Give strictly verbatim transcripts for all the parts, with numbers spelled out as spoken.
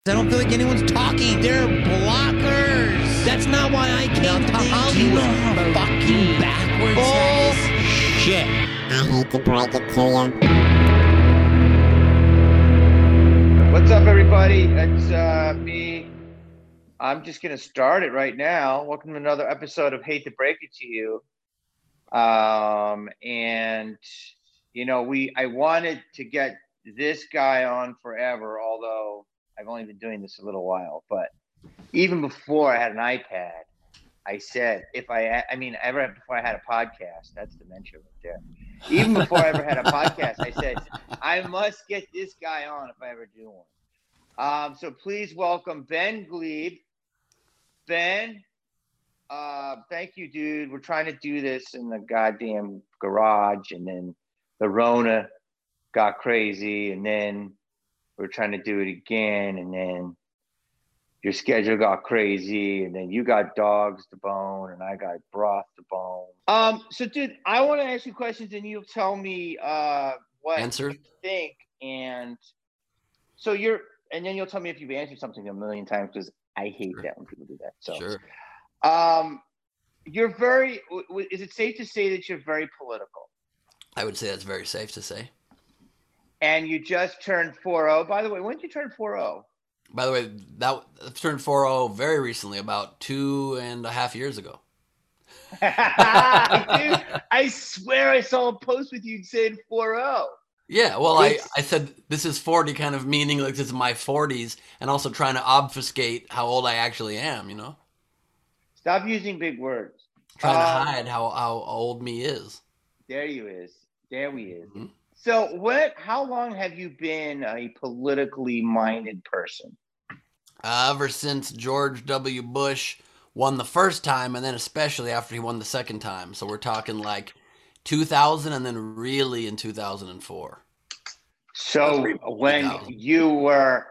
I don't feel like anyone's talking. They're blockers. That's not why I came to Hollywood. You know how fucking backwards that is? Shit. I hate to break it to you. What's up, everybody? It's uh, me. I'm just going to start it right now. Welcome to another episode of Hate to Break It to You. Um, and, you know, we I wanted to get this guy on forever, although I've only been doing this a little while. But even before I had an iPad, I said, if I, I mean, ever before I had a podcast, that's dementia right there. Even before I ever had a podcast, I said, I must get this guy on if I ever do one. Um, so please welcome Ben Gleib. Ben, uh, thank you, dude. We're trying to do this in the goddamn garage, and then the Rona got crazy, and then we're trying to do it again, and then your schedule got crazy, and then you got dogs to bone, and I got broth to bone. Um, so, dude, I want to ask you questions, and you'll tell me uh, what Answer. you think. And so you're, and then you'll tell me if you've answered something a million times, because I hate Sure. that when people do that. So, Sure. um, you're very. Is it safe to say that you're very political? I would say that's very safe to say. And you just turned four oh. By the way, when did you turn four oh? By the way, that I turned four oh very recently, about two and a half years ago. Dude, I swear I saw a post with you saying four oh. Yeah, well, I, It's- I said this is forty, kind of meaning like this is my forties, and also trying to obfuscate how old I actually am, you know? Stop using big words. Trying Um, to hide how, how old me is. There you is. There we is. Mhm. So what, how long have you been a politically minded person? Uh, ever since George W. Bush won the first time, and then especially after he won the second time. So we're talking like two thousand, and then really in two thousand four. So Three- when three thousand. you were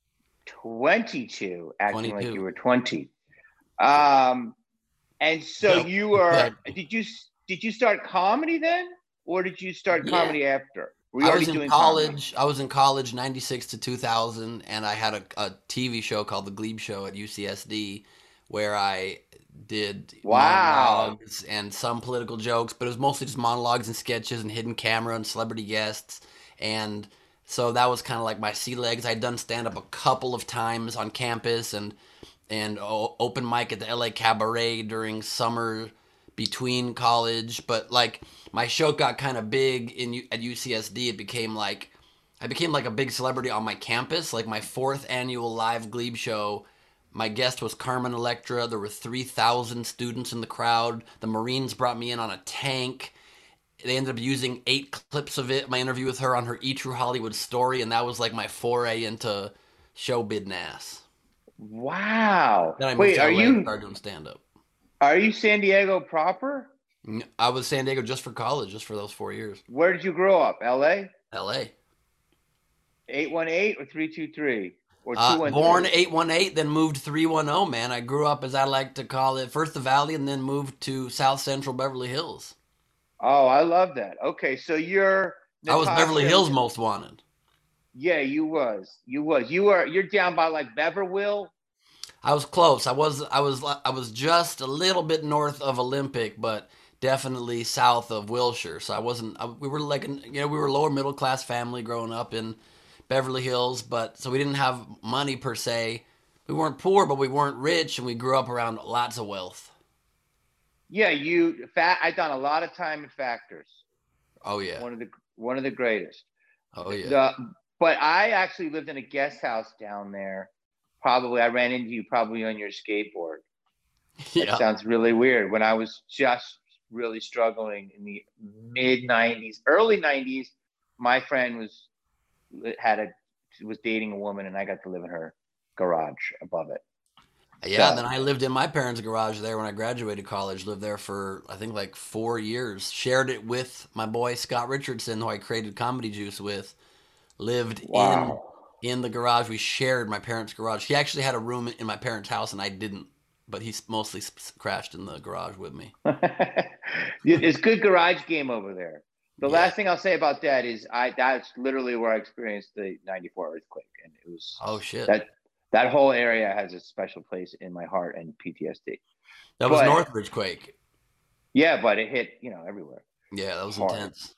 twenty-two, acting like twenty-two. you were twenty. Um, and so Yep. you were, Exactly. did you, did you start comedy then? Or did you start Yeah. comedy after? Were you I already was in doing comedy? college. I was in college ninety-six to two thousand, and I had a, a T V show called The Glebe Show at U C S D, where I did Wow. monologues and some political jokes, but it was mostly just monologues and sketches and hidden camera and celebrity guests. And so that was kind of like my sea legs. I'd done stand up a couple of times on campus and and o- open mic at the L A Cabaret during summer between college, but like my show got kind of big in U- at U C S D. It became like I became like a big celebrity on my campus. Like my fourth annual live Glebe show, my guest was Carmen Electra. There were three thousand students in the crowd. The Marines brought me in on a tank. They ended up using eight clips of it, my interview with her on her E! True Hollywood story, and that was like my foray into show business. Wow. Then I moved Wait, to are L A you, and started doing stand-up. are you San Diego proper? I was San Diego just for college, just for those four years. Where did you grow up? L A? L A. eight one eight or three two three? Or Uh, two one three? born eight one eight, then moved three one zero, man. I grew up, as I like to call it, first the Valley, and then moved to South Central Beverly Hills. Oh, I love that. Okay, so you're I was Natasha- Beverly Hills most wanted. Yeah, you was. You was. You were you're down by like Beverville. I was close. I was I was I was just a little bit north of Olympic, but definitely south of Wilshire. So I wasn't. I, we were like, you know, we were lower middle class family growing up in Beverly Hills, but so we didn't have money per se. We weren't poor, but we weren't rich, and we grew up around lots of wealth. Yeah, you fat I done a lot of time in Factors. Oh yeah. One of the one of the greatest. Oh yeah. The, but I actually lived in a guest house down there. Probably I ran into you probably on your skateboard. That Yeah. sounds really weird. When I was just really struggling in the mid nineties, early nineties, my friend was had a was dating a woman, and I got to live in her garage above it. Yeah, So- then I lived in my parents' garage there when I graduated college. Lived there for, I think, like four years. Shared it with my boy Scott Richardson, who I created Comedy Juice with. Lived Wow. in in the garage. We shared my parents' garage. He actually had a room in my parents' house, and I didn't. But he mostly s- crashed in the garage with me. It's good garage game over there. The Yeah. last thing I'll say about that is I that's literally where I experienced the ninety-four earthquake, and it was Oh shit! that That whole area has a special place in my heart and P T S D. That was But- Northridge quake. Yeah, but it hit, you know, everywhere. Yeah, that was Hard. intense.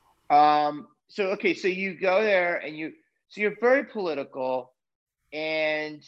Um, so okay, so you go there and you so you're very political and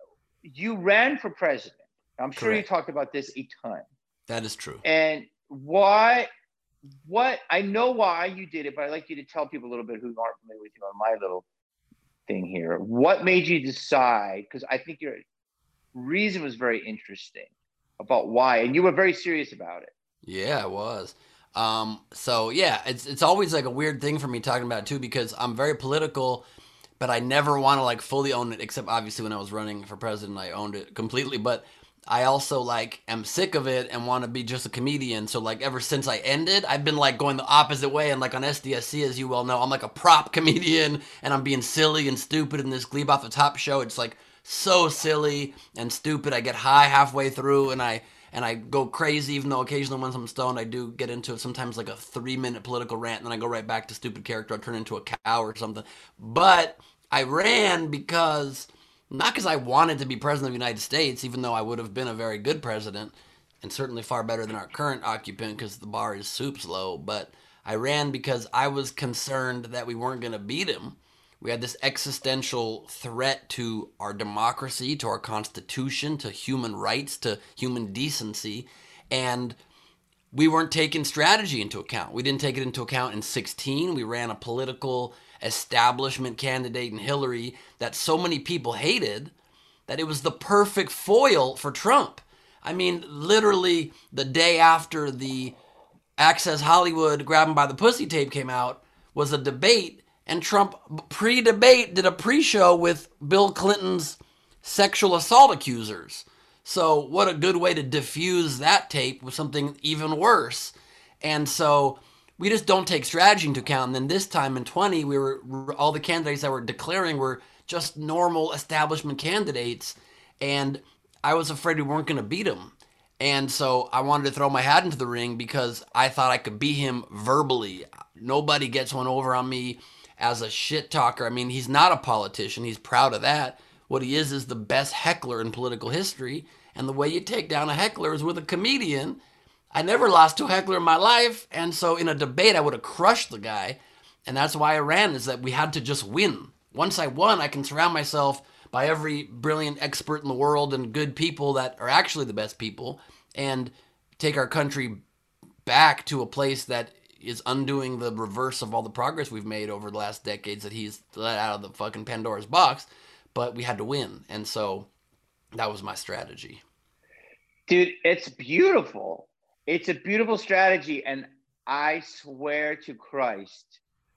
you ran for president. I'm sure Correct. you talked about this a ton. That is true. And why what I know why you did it, but I'd like you to tell people a little bit who aren't familiar with you on my little thing here. What made you decide? Because I think your reason was very interesting about why, and you were very serious about it. Yeah, it was. Um, so yeah, it's it's always like a weird thing for me talking about it too, because I'm very political, but I never want to like fully own it, except obviously when I was running for president, I owned it completely. But I also like am sick of it and want to be just a comedian. So like ever since I ended, I've been like going the opposite way. And like on S D S C, as you well know, I'm like a prop comedian and I'm being silly and stupid in this Glebe Off the Top show. It's like so silly and stupid. I get high halfway through and I and I go crazy, even though occasionally when I'm stoned, I do get into sometimes like a three minute political rant, and then I go right back to stupid character. I turn into a cow or something. But I ran because, not because I wanted to be president of the United States, even though I would have been a very good president, and certainly far better than our current occupant because the bar is soups low, but I ran because I was concerned that we weren't going to beat him. We had this existential threat to our democracy, to our Constitution, to human rights, to human decency, and we weren't taking strategy into account. We didn't take it into account in sixteen. We ran a political establishment candidate in Hillary that so many people hated that it was the perfect foil for Trump. I mean, literally the day after the Access Hollywood Grab 'em by the Pussy tape came out was a debate, and Trump pre-debate did a pre-show with Bill Clinton's sexual assault accusers. So what a good way to diffuse that tape with something even worse. And so we just don't take strategy into account. And then this time in twenty, we were all the candidates that were declaring were just normal establishment candidates, and I was afraid we weren't going to beat him. And so I wanted to throw my hat into the ring because I thought I could beat him verbally. Nobody gets one over on me as a shit talker. I mean, he's not a politician. He's proud of that. What he is is the best heckler in political history. And the way you take down a heckler is with a comedian. I never lost to a heckler in my life. And so in a debate, I would have crushed the guy. And that's why I ran, is that we had to just win. Once I won, I can surround myself by every brilliant expert in the world and good people that are actually the best people, and take our country back to a place that is undoing the reverse of all the progress we've made over the last decades that he's let out of the fucking Pandora's box. But we had to win. And so that was my strategy. Dude, it's beautiful. It's a beautiful strategy. And I swear to Christ,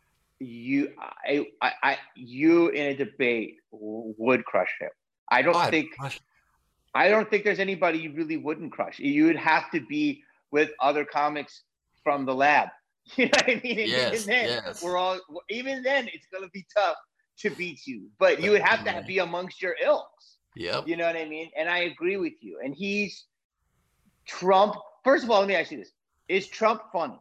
you, I, I, I you in a debate would crush him. I don't Oh, think, I'd- I don't think there's anybody you really wouldn't crush. You would have to be with other comics from the lab. You know what I mean? And Yes, even then, yes. we're all, even then, it's going to be tough to beat you. But you would have to be amongst your ilks. Yep. You know what I mean? And I agree with you. And he's Trump. First of all, let me ask you this. Is Trump funny?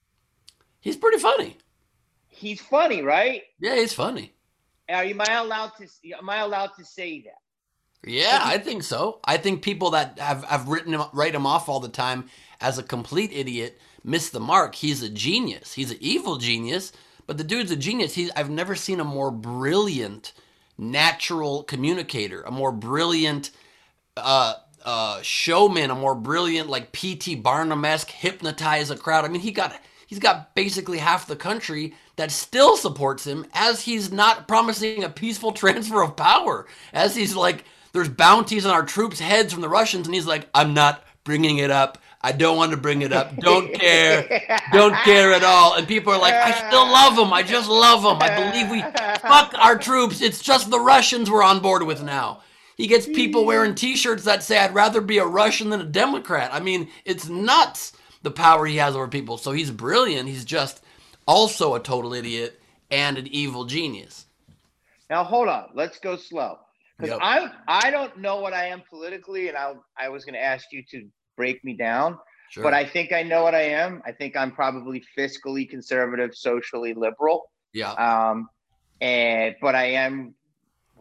He's pretty funny. He's funny, right? Yeah, he's funny. Are you, am I allowed to am I allowed to say that? Yeah, I think so. I think people that have, have written him, write him off all the time as a complete idiot miss the mark. He's a genius. He's an evil genius, but the dude's a genius. He's, I've never seen a more brilliant natural communicator, a more brilliant uh, uh, showman, a more brilliant like P T Barnum-esque hypnotize a crowd. I mean, he got he's got basically half the country that still supports him, as he's not promising a peaceful transfer of power, as he's like, there's bounties on our troops' heads from the Russians, and he's like, I'm not bringing it up. I don't want to bring it up. Don't care. Don't care at all. And people are like, I still love him. I just love him. I believe we fuck our troops. It's just the Russians we're on board with now. He gets people wearing T-shirts that say, I'd rather be a Russian than a Democrat. I mean, it's nuts, the power he has over people. So he's brilliant. He's just also a total idiot and an evil genius. Now hold on. Let's go slow. Because Yep. I I don't know what I am politically, and I I was going to ask you to break me down. Sure. But I think I know what I am. I think I'm probably fiscally conservative, socially liberal. yeah. Um, and but I am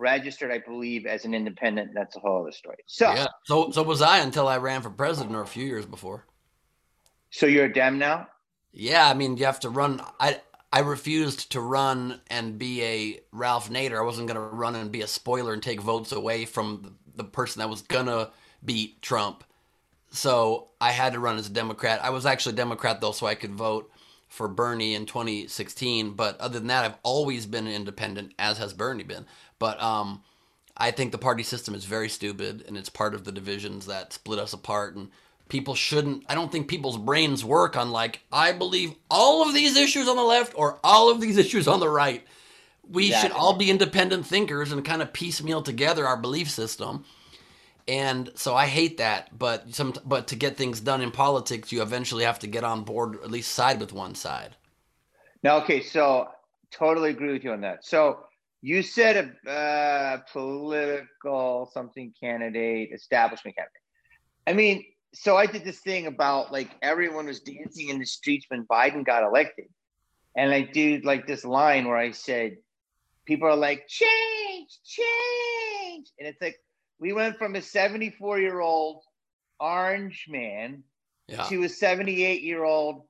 registered, I believe, as an independent. That's a whole other story. So, yeah. So, so was I until I ran for president or a few years before. So you're a Dem now? Yeah, I mean, you have to run. I I refused to run and be a Ralph Nader. I wasn't going to run and be a spoiler and take votes away from the, the person that was going to beat Trump. So I had to run as a Democrat. I was actually a Democrat, though, so I could vote for Bernie in twenty sixteen. But other than that, I've always been an independent, as has Bernie been. But um, I think the party system is very stupid, and it's part of the divisions that split us apart. And people shouldn't, I don't think people's brains work on like, I believe all of these issues on the left or all of these issues on the right. We exactly. should all be independent thinkers and kind of piecemeal together our belief system. And so I hate that, but some, but to get things done in politics, you eventually have to get on board, or at least side with one side. Now, okay, so totally agree with you on that. So you said a uh, political something candidate, establishment candidate. I mean, so I did this thing about like everyone was dancing in the streets when Biden got elected. And I did like this line where I said, people are like, change, change. And it's like, we went from a seventy-four-year-old orange man yeah. to a seventy-eight-year-old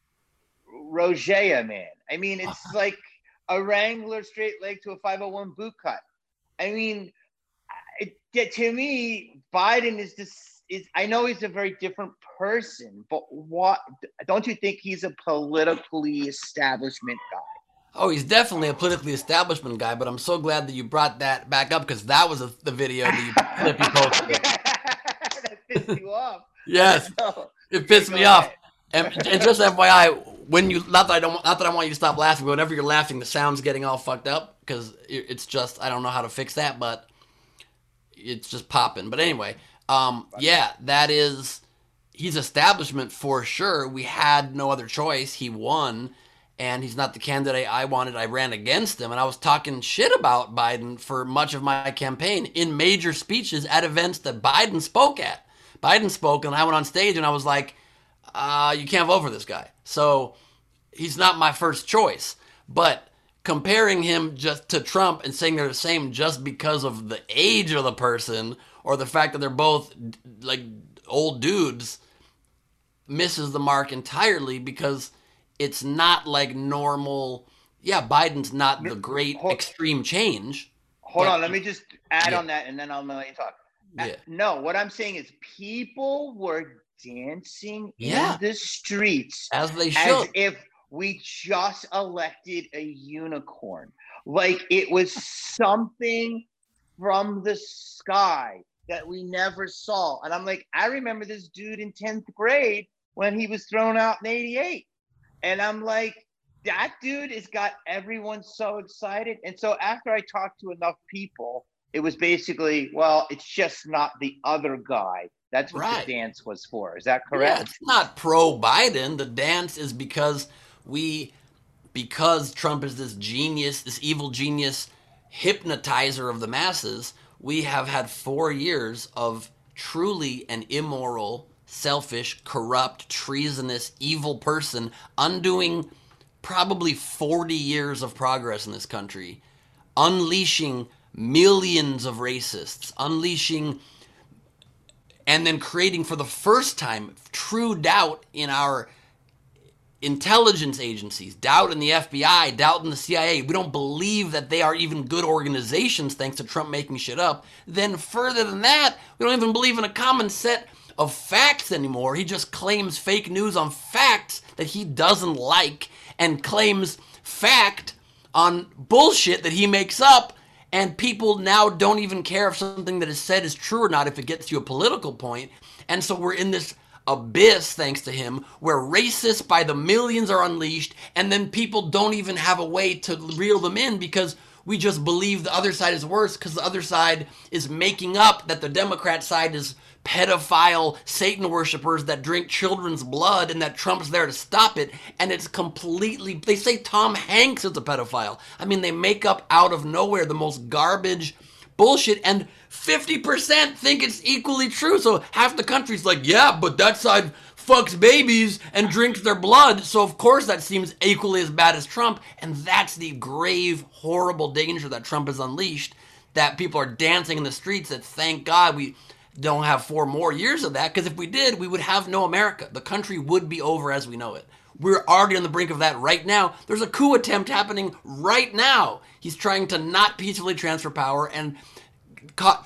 rosea man. I mean, it's like a Wrangler straight leg to a five oh one boot cut. I mean, it, to me, Biden is this, is, I know he's a very different person, but what, don't you think he's a politically establishment guy? Oh, he's definitely a politically establishment guy, but I'm so glad that you brought that back up because that was a, the video that you, you posted. That pissed you off. Yes, it pissed me off. And, and just F Y I, when you not that I don't not that I want you to stop laughing, but whenever you're laughing, the sound's getting all fucked up because it's just I don't know how to fix that, but it's just popping. But anyway, um, yeah, that is he's establishment for sure. We had no other choice. He won. And he's not the candidate I wanted. I ran against him, and I was talking shit about Biden for much of my campaign in major speeches at events that Biden spoke at. Biden spoke, and I went on stage, and I was like, uh, you can't vote for this guy. So he's not my first choice. But comparing him just to Trump and saying they're the same just because of the age of the person or the fact that they're both like old dudes misses the mark entirely because it's not like normal. Yeah, Biden's not the great hold, extreme change. Hold on, let me just add yeah. on that, and then I'll let you talk. Yeah. No, what I'm saying is people were dancing yeah. in the streets as they should, as if we just elected a unicorn. Like it was something from the sky that we never saw. And I'm like, I remember this dude in tenth grade when he was thrown out in eighty-eight. And I'm like, that dude has got everyone so excited. And so after I talked to enough people, it was basically, well, it's just not the other guy. That's what right. the dance was for. Is that correct? Yeah, it's not pro-Biden. The dance is because we, because Trump is this genius, this evil genius hypnotizer of the masses, we have had four years of truly an immoral, selfish, corrupt, treasonous, evil person undoing probably forty years of progress in this country, unleashing millions of racists, unleashing and then creating for the first time true doubt in our intelligence agencies, doubt in the F B I, doubt in the C I A. We don't believe that they are even good organizations thanks to Trump making shit up. Then further than that, we don't even believe in a common set of facts anymore. He just claims fake news on facts that he doesn't like and claims fact on bullshit that he makes up, and people now don't even care if something that is said is true or not if it gets to a political point. And so we're in this abyss, thanks to him, where racists by the millions are unleashed, and then people don't even have a way to reel them in because we just believe the other side is worse because the other side is making up that the Democrat side is pedophile Satan worshipers that drink children's blood and that Trump's there to stop it. And it's completely, they say Tom Hanks is a pedophile. I mean, they make up out of nowhere the most garbage bullshit, and fifty percent think it's equally true. So half the country's like, yeah, but that side fucks babies and drinks their blood, so of course that seems equally as bad as Trump. And that's the grave, horrible danger that Trump has unleashed, that people are dancing in the streets, that thank God we don't have four more years of that, because if we did, we would have no America. The country would be over as we know it. We're already on the brink of that right now. There's a coup attempt happening right now. He's trying to not peacefully transfer power and ca-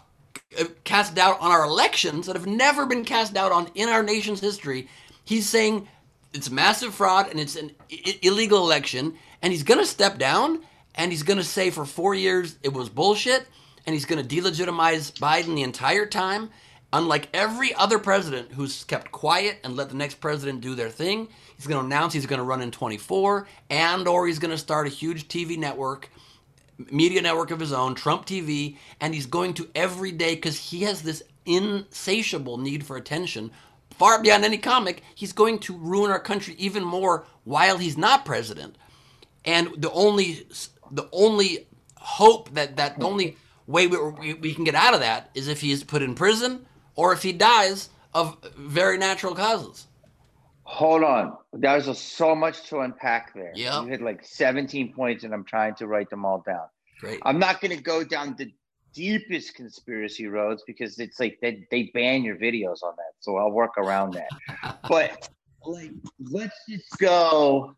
cast doubt on our elections that have never been cast doubt on in our nation's history. He's saying it's massive fraud and it's an I- illegal election, and he's going to step down, and he's going to say for four years it was bullshit, and he's going to delegitimize Biden the entire time. Unlike every other president who's kept quiet and let the next president do their thing, he's going to announce he's going to run in twenty-four, and or he's going to start a huge T V network, media network of his own, Trump T V, and he's going to every day because he has this insatiable need for attention, far beyond any comic. He's going to ruin our country even more while he's not president. And the only the only hope that that the only way we, we, we can get out of that is if he is put in prison or if he dies of very natural causes. Hold on. There's a, so much to unpack there. Yep. You had like seventeen points, and I'm trying to write them all down. Great. I'm not going to go down the deepest conspiracy roads because it's like they, they ban your videos on that. So I'll work around that. But like, let's just go.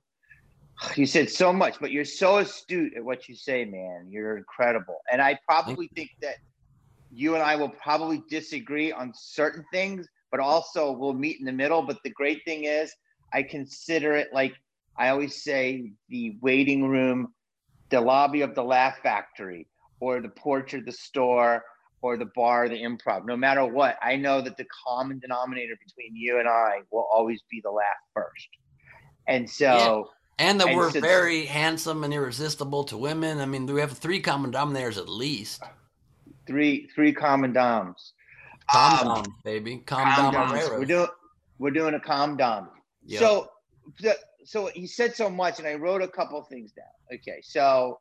You said so much, but you're so astute at what you say, man. You're incredible. And I probably think that you and I will probably disagree on certain things, but also we'll meet in the middle. But the great thing is I consider it like I always say, the waiting room, the lobby of the Laugh Factory, or the porch of the store, or the bar, the Improv. No matter what, I know that the common denominator between you and I will always be the laugh first. And so... Yeah. And that and we're so- very handsome and irresistible to women. I mean, we have three common denominators at least. Three three common doms. Calm Um, down, baby. Calm, Calm down, doms. Marrero. We're doing we're doing a calm down. Yep. So the, so he said so much, and I wrote a couple of things down. Okay, so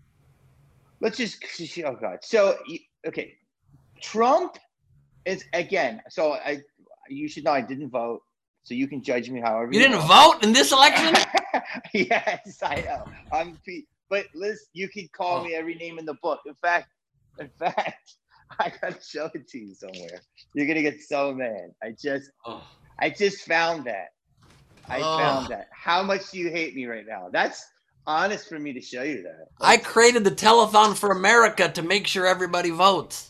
let's just oh god. So okay, Trump is again. So I you should know I didn't vote, so you can judge me however You you didn't want. vote in this election? Yes, I know. I'm Pete. But Liz, you could call Oh. me every name in the book. In fact, in fact, I gotta show it to you somewhere. You're gonna get so mad. I just Oh. I just found that. I Oh. found that. How much do you hate me right now? That's honest for me to show you that. I created the Telethon for America to make sure everybody votes.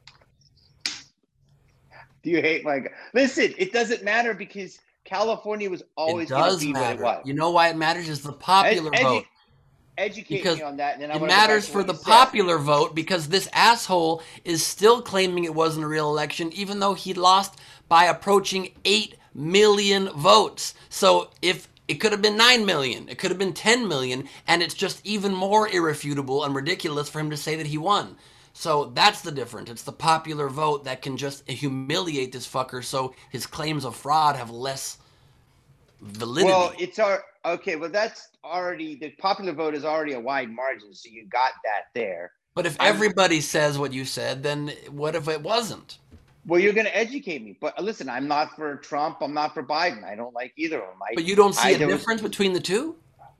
Do you hate my guy? Listen, it doesn't matter because California was always It going to does be what matter. it was. You know why it matters? Is the popular Edu- vote. Educate Because me on that, and then I It wanna go back matters to for what the you said. popular vote because this asshole is still claiming it wasn't a real election, even though he lost by approaching eight million votes. So if it could have been nine million, it could have been ten million, and it's just even more irrefutable and ridiculous for him to say that he won. So that's the difference. It's the popular vote that can just humiliate this fucker so his claims of fraud have less validity. Well, it's our okay. Well, that's already the popular vote is already a wide margin, so you got that there. but if I'm- everybody says what you said, then what if it wasn't? Well, you're going to educate me, but listen, I'm not for Trump. I'm not for Biden. I don't like either of them. I, But you don't see I- a there was- difference between the two?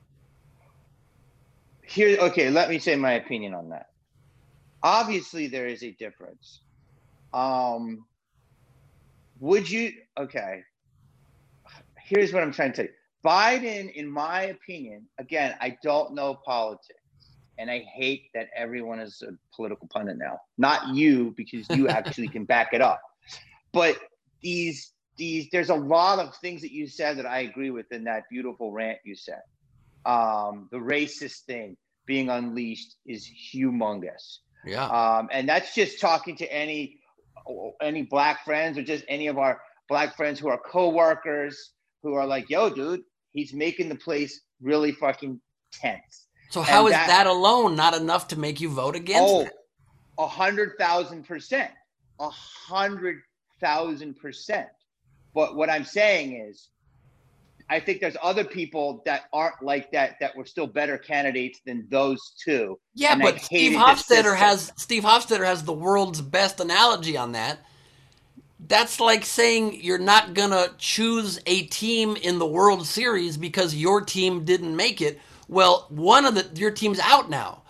Here, okay. Let me say my opinion on that. Obviously, there is a difference. Um, would you? Okay. Here's what I'm trying to tell you. Biden, in my opinion, again, I don't know politics, and I hate that everyone is a political pundit now. Not you, because you actually can back it up. But these, these, there's a lot of things that you said that I agree with in that beautiful rant you said. Um, the racist thing being unleashed is humongous. Yeah. Um, and that's just talking to any any black friends or just any of our black friends who are coworkers who are like, yo, dude, he's making the place really fucking tense. So how and is that- that, alone not enough to make you vote against Oh, it? a hundred thousand percent. A hundred thousand percent. But what I'm saying is, I think there's other people that aren't like that that were still better candidates than those two. Yeah, and I but Steve hated the Hofstadter system. has Steve Hofstadter has the world's best analogy on that. That's like saying you're not gonna choose a team in the World Series because your team didn't make it. Well, one of the your team's out now.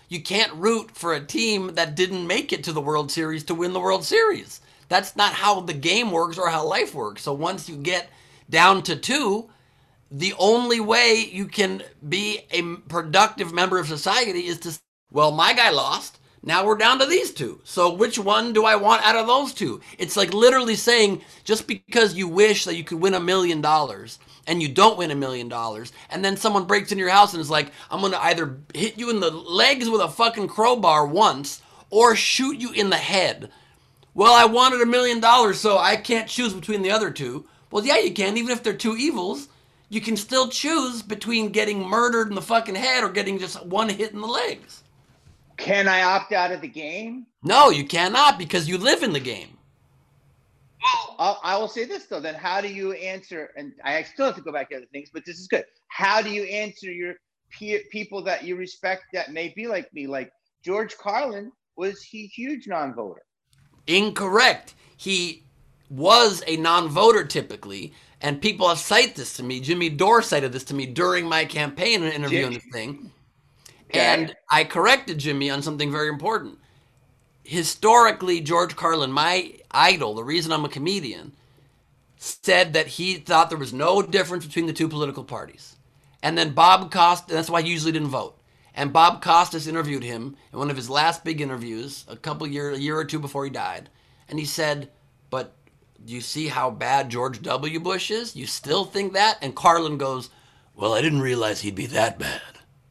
You can't root for a team that didn't make it to the World Series to win the World Series. That's not how the game works or how life works. So once you get down to two, the only way you can be a productive member of society is to, well, my guy lost. Now we're down to these two. So which one do I want out of those two? It's like literally saying, just because you wish that you could win a million dollars and you don't win a million dollars, and then someone breaks into your house and is like, I'm going to either hit you in the legs with a fucking crowbar once or shoot you in the head. Well, I wanted a million dollars, so I can't choose between the other two. Well, yeah, you can, even if they're two evils. You can still choose between getting murdered in the fucking head or getting just one hit in the legs. Can I opt out of the game? No, you cannot, because you live in the game. Well, I'll, I will say this, though. Then how do you answer, and I still have to go back to other things, but this is good. How do you answer your peer, people that you respect that may be like me? Like George Carlin, was he huge non-voter? Incorrect. He was a non-voter typically, and people have cited this to me. Jimmy Dore cited this to me during my campaign and interview on this thing. Okay. And I corrected Jimmy on something very important. Historically, George Carlin, my idol, the reason I'm a comedian, said that he thought there was no difference between the two political parties. And then Bob Costas, that's why he usually didn't vote. And Bob Costas interviewed him in one of his last big interviews, a couple year, a year or two before he died. And he said, but do you see how bad George W. Bush is? You still think that? And Carlin goes, well, I didn't realize he'd be that bad.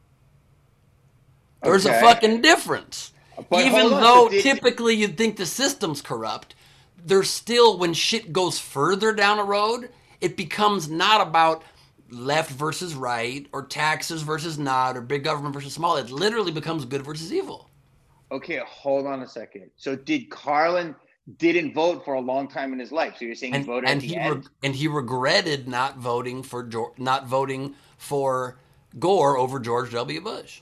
There's okay. a fucking difference. But even though so typically you'd think the system's corrupt, there's still, when shit goes further down a road, it becomes not about left versus right or taxes versus not or big government versus small. It literally becomes good versus evil. Okay, hold on a second. So did Carlin didn't vote for a long time in his life? So you're saying and, he voted and at the he end? Re- and he regretted not voting for not voting for Gore over George W. Bush.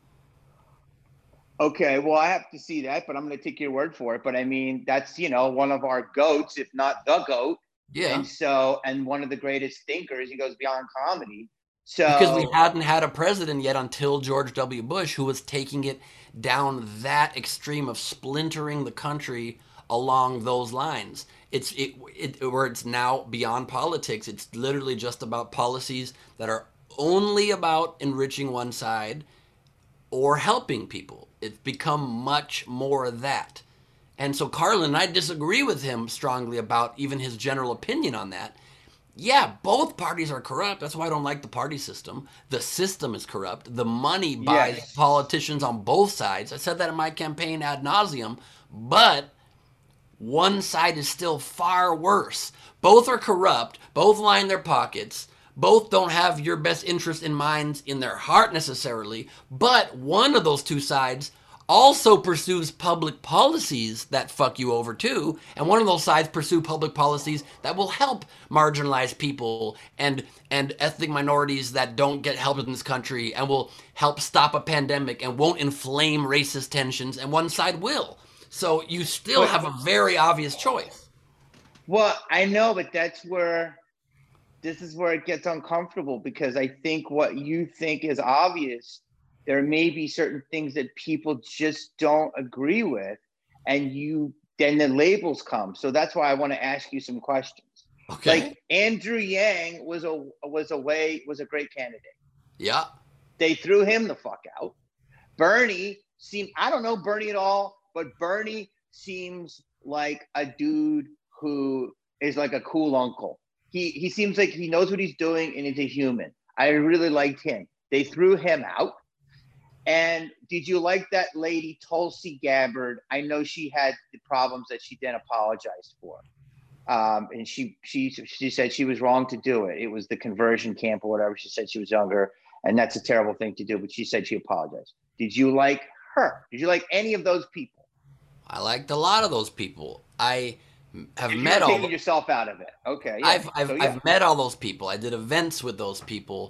Okay, well, I have to see that, but I'm going to take your word for it. But I mean, that's, you know, one of our goats, if not the goat. Yeah. And so, and one of the greatest thinkers. He goes beyond comedy. So because we hadn't had a president yet until George W. Bush, who was taking it down that extreme of splintering the country along those lines. It's it, it where it's now beyond politics. It's literally just about policies that are only about enriching one side or helping people. It's become much more of that. And so Carlin, I disagree with him strongly about even his general opinion on that. Yeah, both parties are corrupt. That's why I don't like the party system. The system is corrupt. The money buys yes. politicians on both sides. I said that in my campaign ad nauseum, but one side is still far worse. Both are corrupt. Both line their pockets. Both don't have your best interest in mind in their heart necessarily, but one of those two sides also pursues public policies that fuck you over too, and one of those sides pursue public policies that will help marginalized people and and ethnic minorities that don't get help in this country and will help stop a pandemic and won't inflame racist tensions, and one side will. So you still but, have a very obvious choice. Well, I know, but that's where... This is where it gets uncomfortable, because I think what you think is obvious, there may be certain things that people just don't agree with, and you then the labels come. So that's why I want to ask you some questions. Okay. Like Andrew Yang was a was a way was a great candidate. Yeah. They threw him the fuck out. Bernie seemed I don't know Bernie at all, but Bernie seems like a dude who is like a cool uncle. He he seems like he knows what he's doing and is a human. I really liked him. They threw him out. And did you like that lady, Tulsi Gabbard? I know she had the problems that she then apologized for. Um, and she she she said she was wrong to do it. It was the conversion camp or whatever. She said she was younger, and that's a terrible thing to do. But she said she apologized. Did you like her? Did you like any of those people? I liked a lot of those people. I have if met all. Taking yourself out of it. Okay. Yeah. I've I've, so, yeah. I've met all those people. I did events with those people.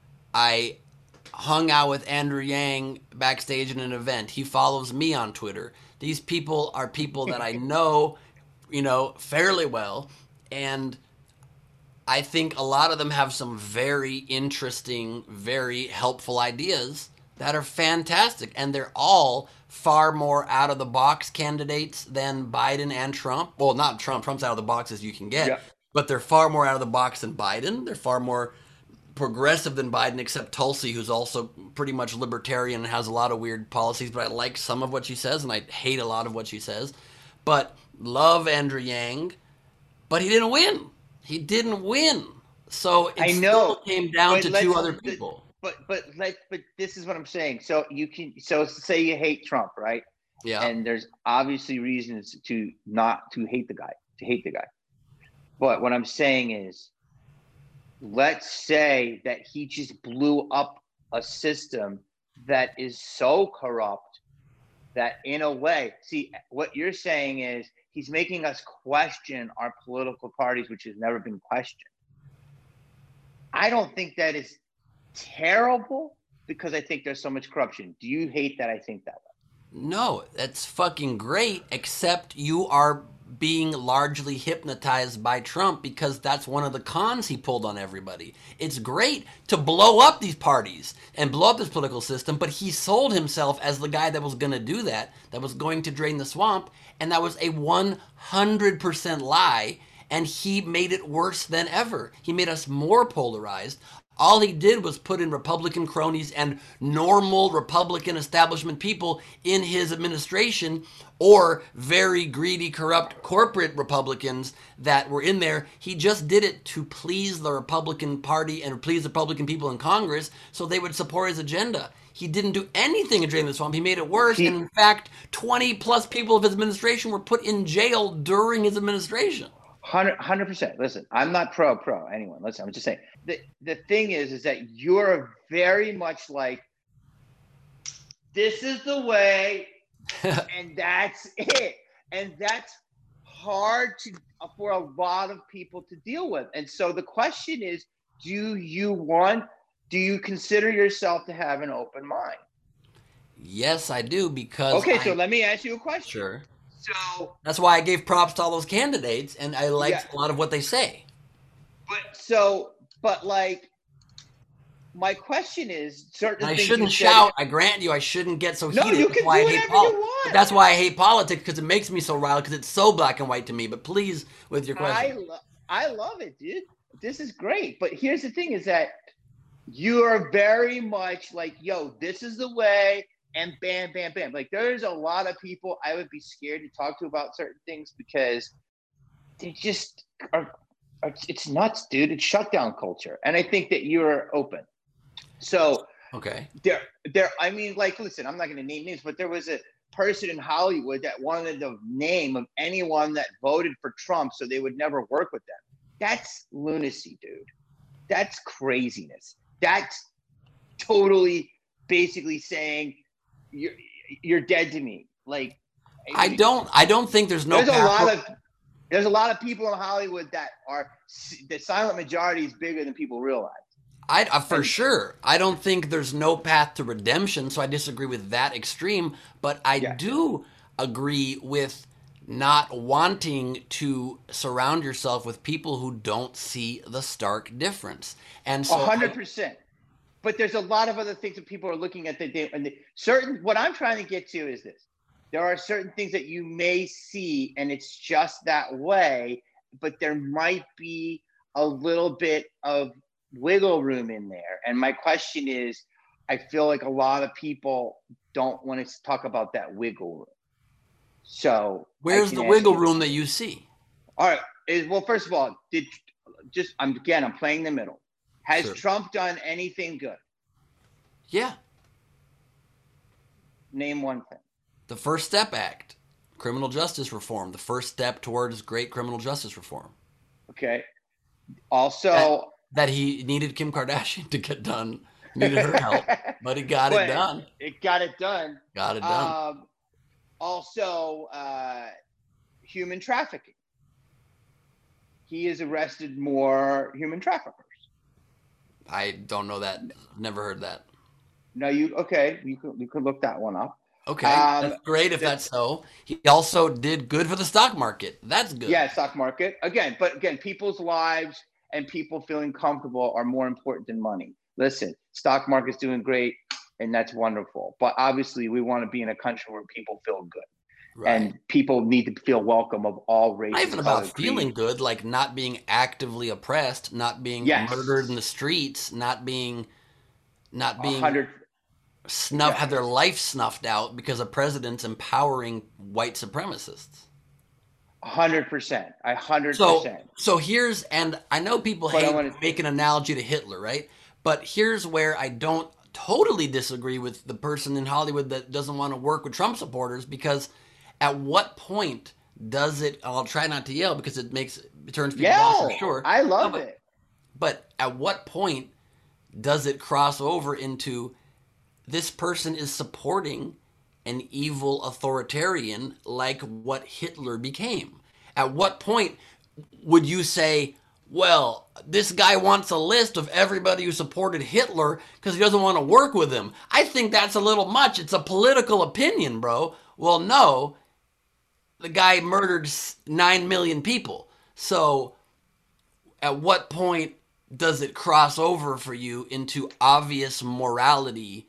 I hung out with Andrew Yang backstage in an event. He follows me on Twitter. These people are people that I know, you know, fairly well, and I think a lot of them have some very interesting, very helpful ideas that are fantastic, and they're all far more out of the box candidates than Biden and Trump. Well, not Trump. Trump's out of the box as you can get, Yeah. but they're far more out of the box than Biden. They're far more progressive than Biden, except Tulsi, who's also pretty much libertarian and has a lot of weird policies, but I like some of what she says, and I hate a lot of what she says. But love Andrew Yang, but he didn't win. He didn't win. So it I still know, came down but to let's- two other but- people. But but let but this is what I'm saying. So you can so say you hate Trump, right? Yeah. And there's obviously reasons to not to hate the guy, to hate the guy. But what I'm saying is, let's say that he just blew up a system that is so corrupt that in a way, see, what you're saying is he's making us question our political parties, which has never been questioned. I don't think that is terrible because I think there's so much corruption. Do you hate that I think that way? No, that's fucking great, except you are being largely hypnotized by Trump because that's one of the cons he pulled on everybody. It's great to blow up these parties and blow up this political system, but he sold himself as the guy that was going to do that, that was going to drain the swamp, and that was a one hundred percent lie, and he made it worse than ever. He made us more polarized. All he did was put in Republican cronies and normal Republican establishment people in his administration, or very greedy, corrupt corporate Republicans that were in there. He just did it to please the Republican Party and please the Republican people in Congress so they would support his agenda. He didn't do anything to drain the swamp. He made it worse. He- and in fact, twenty plus people of his administration were put in jail during his administration. one hundred percent. Listen, I'm not pro pro anyone. Listen, I'm just saying the the thing is is that you're very much like, this is the way and that's it, and that's hard to for a lot of people to deal with. And so the question is, do you want do you consider yourself to have an open mind? Yes, I do, because Okay, I, so let me ask you a question. sure. So That's why I gave props to all those candidates, and I liked Yeah. a lot of what they say. but so but like my question is certain And I things shouldn't you said- shout. I grant you, I shouldn't get so No, heated. you That's can why do I hate whatever you poli- want. But that's why I hate politics, because it makes me so riled, because it's so black and white to me. But please, with your I question. lo- I love it, dude. This is great. But here's the thing: is that you are very much like, yo, this is the way, and bam, bam, bam. Like, there's a lot of people I would be scared to talk to about certain things because they just are. are it's nuts, dude. It's shutdown culture, and I think that you're open. So Okay. there, there. I mean, like, listen, I'm not going to name names, but there was a person in Hollywood that wanted the name of anyone that voted for Trump, so they would never work with them. That's lunacy, dude. That's craziness. That's totally, basically saying you're you're dead to me. Like, I don't. I don't think there's no. There's a path lot for- of there's a lot of people in Hollywood that are the silent majority is bigger than people realize. I uh, for sure. I don't think there's no path to redemption, so I disagree with that extreme. But I Yeah. do agree with not wanting to surround yourself with people who don't see the stark difference. And so A hundred I- percent. But there's a lot of other things that people are looking at that they and the, certain. What I'm trying to get to is this: there are certain things that you may see, and it's just that way. But there might be a little bit of wiggle room in there. And my question is, I feel like a lot of people don't want to talk about that wiggle room. So I where's can the ask wiggle you- room that you see? All right. Is, well, first of all, did just I'm again I'm playing the middle. Has Sure. Trump done anything good? Yeah. Name one thing. The First Step Act, criminal justice reform, the first step towards great criminal justice reform. Okay. Also, That he needed Kim Kardashian to get done, needed her help, but he got But it done. it got it done. Got it done. Um, also, uh, human trafficking. He has arrested more human traffickers. I don't know that. Never heard that. No, you okay? You could you could look that one up. Okay, Um, that's great if the- that's so. He also did good for the stock market. That's good. Yeah, stock market again, but again, people's lives and people feeling comfortable are more important than money. Listen, stock market's doing great. and that's wonderful. But obviously, we want to be in a country where people feel good. Right. And people need to feel welcome of all races. Not even about feeling creed. good, like not being actively oppressed, not being yes. murdered in the streets, not being, not being snuff yeah. have their life snuffed out because a president's empowering white supremacists. A hundred percent, a hundred So, percent. so here's, and I know people But I hate wanna- make an analogy to Hitler, right? But here's where I don't totally disagree with the person in Hollywood that doesn't want to work with Trump supporters, because at what point does it, I'll try not to yell because it makes, it turns people Yell! off for sure. I love No, but, it. But at what point does it cross over into this person is supporting an evil authoritarian like what Hitler became? At what point would you say, well, this guy wants a list of everybody who supported Hitler because he doesn't want to work with him? I think that's a little much. It's a political opinion, bro. Well, no. The guy murdered nine million people. So at what point does it cross over for you into obvious morality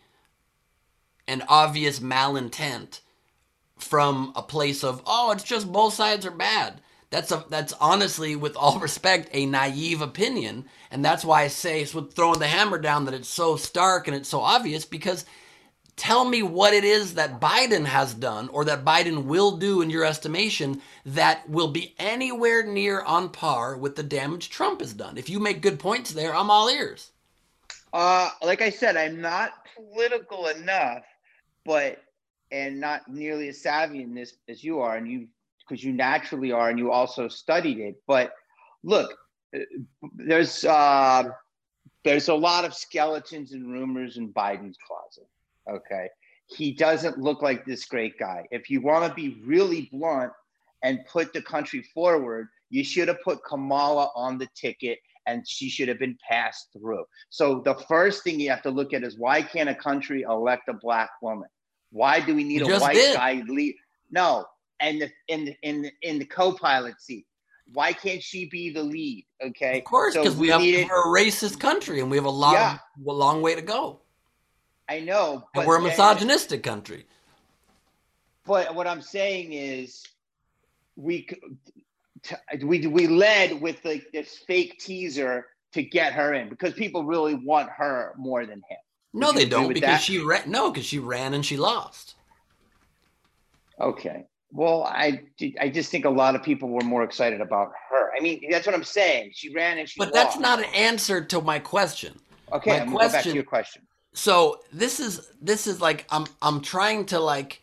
and obvious malintent from a place of, oh, it's just both sides are bad? That's a, that's honestly, with all respect, a naive opinion. And that's why I say, it's with throwing the hammer down, that it's so stark and it's so obvious, because tell me what it is that Biden has done or that Biden will do in your estimation that will be anywhere near on par with the damage Trump has done. If you make good points there, I'm all ears. Uh, like I said, I'm not political enough, but and not nearly as savvy in this as you are, and you because you naturally are, and you also studied it. But look, there's uh, there's a lot of skeletons and rumors in Biden's closet. Okay. He doesn't look like this great guy. If you want to be really blunt and put the country forward, you should have put Kamala on the ticket and she should have been passed through. So the first thing you have to look at is, why can't a country elect a black woman? Why do we need You a just white did. guy lead? No. And the, in, the, in, the, in the co-pilot seat. Why can't she be the lead? Okay. Of course, because so we, we have needed, we're a racist country and we have a lot yeah. of, a long way to go. I know. But and we're a then, misogynistic country. But what I'm saying is, we we we led with like this fake teaser to get her in because people really want her more than him. No, Would they you don't, agree with because that? she ran. No, because she ran and she lost. Okay. Well, I I just think a lot of people were more excited about her. I mean, that's what I'm saying. She ran and she But lost. that's not an answer to my question. Okay, my I'm gonna go back to your question. So this is this is like I'm I'm trying to like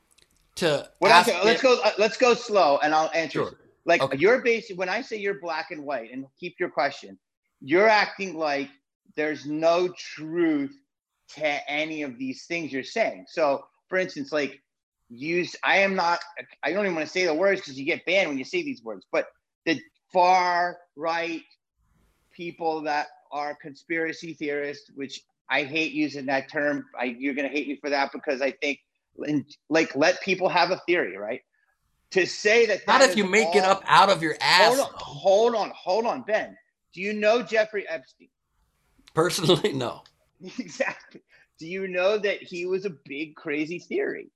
to What ask I'm saying, let's it- go uh, let's go slow and I'll answer. Sure. Like Okay. you're basically, when I say you're black and white, and keep your question, you're acting like there's no truth to any of these things you're saying. So, for instance, like use I am not I don't even want to say the words because you get banned when you say these words, but the far right people that are conspiracy theorists, which I hate using that term. I, you're going to hate me for that because I think, like, let people have a theory, right? To say that, Not that if you is make all, it up out of your ass. Hold on, hold on, hold on, Ben. Do you know Jeffrey Epstein? Personally, no. Exactly. Do you know that he was a big, crazy theory?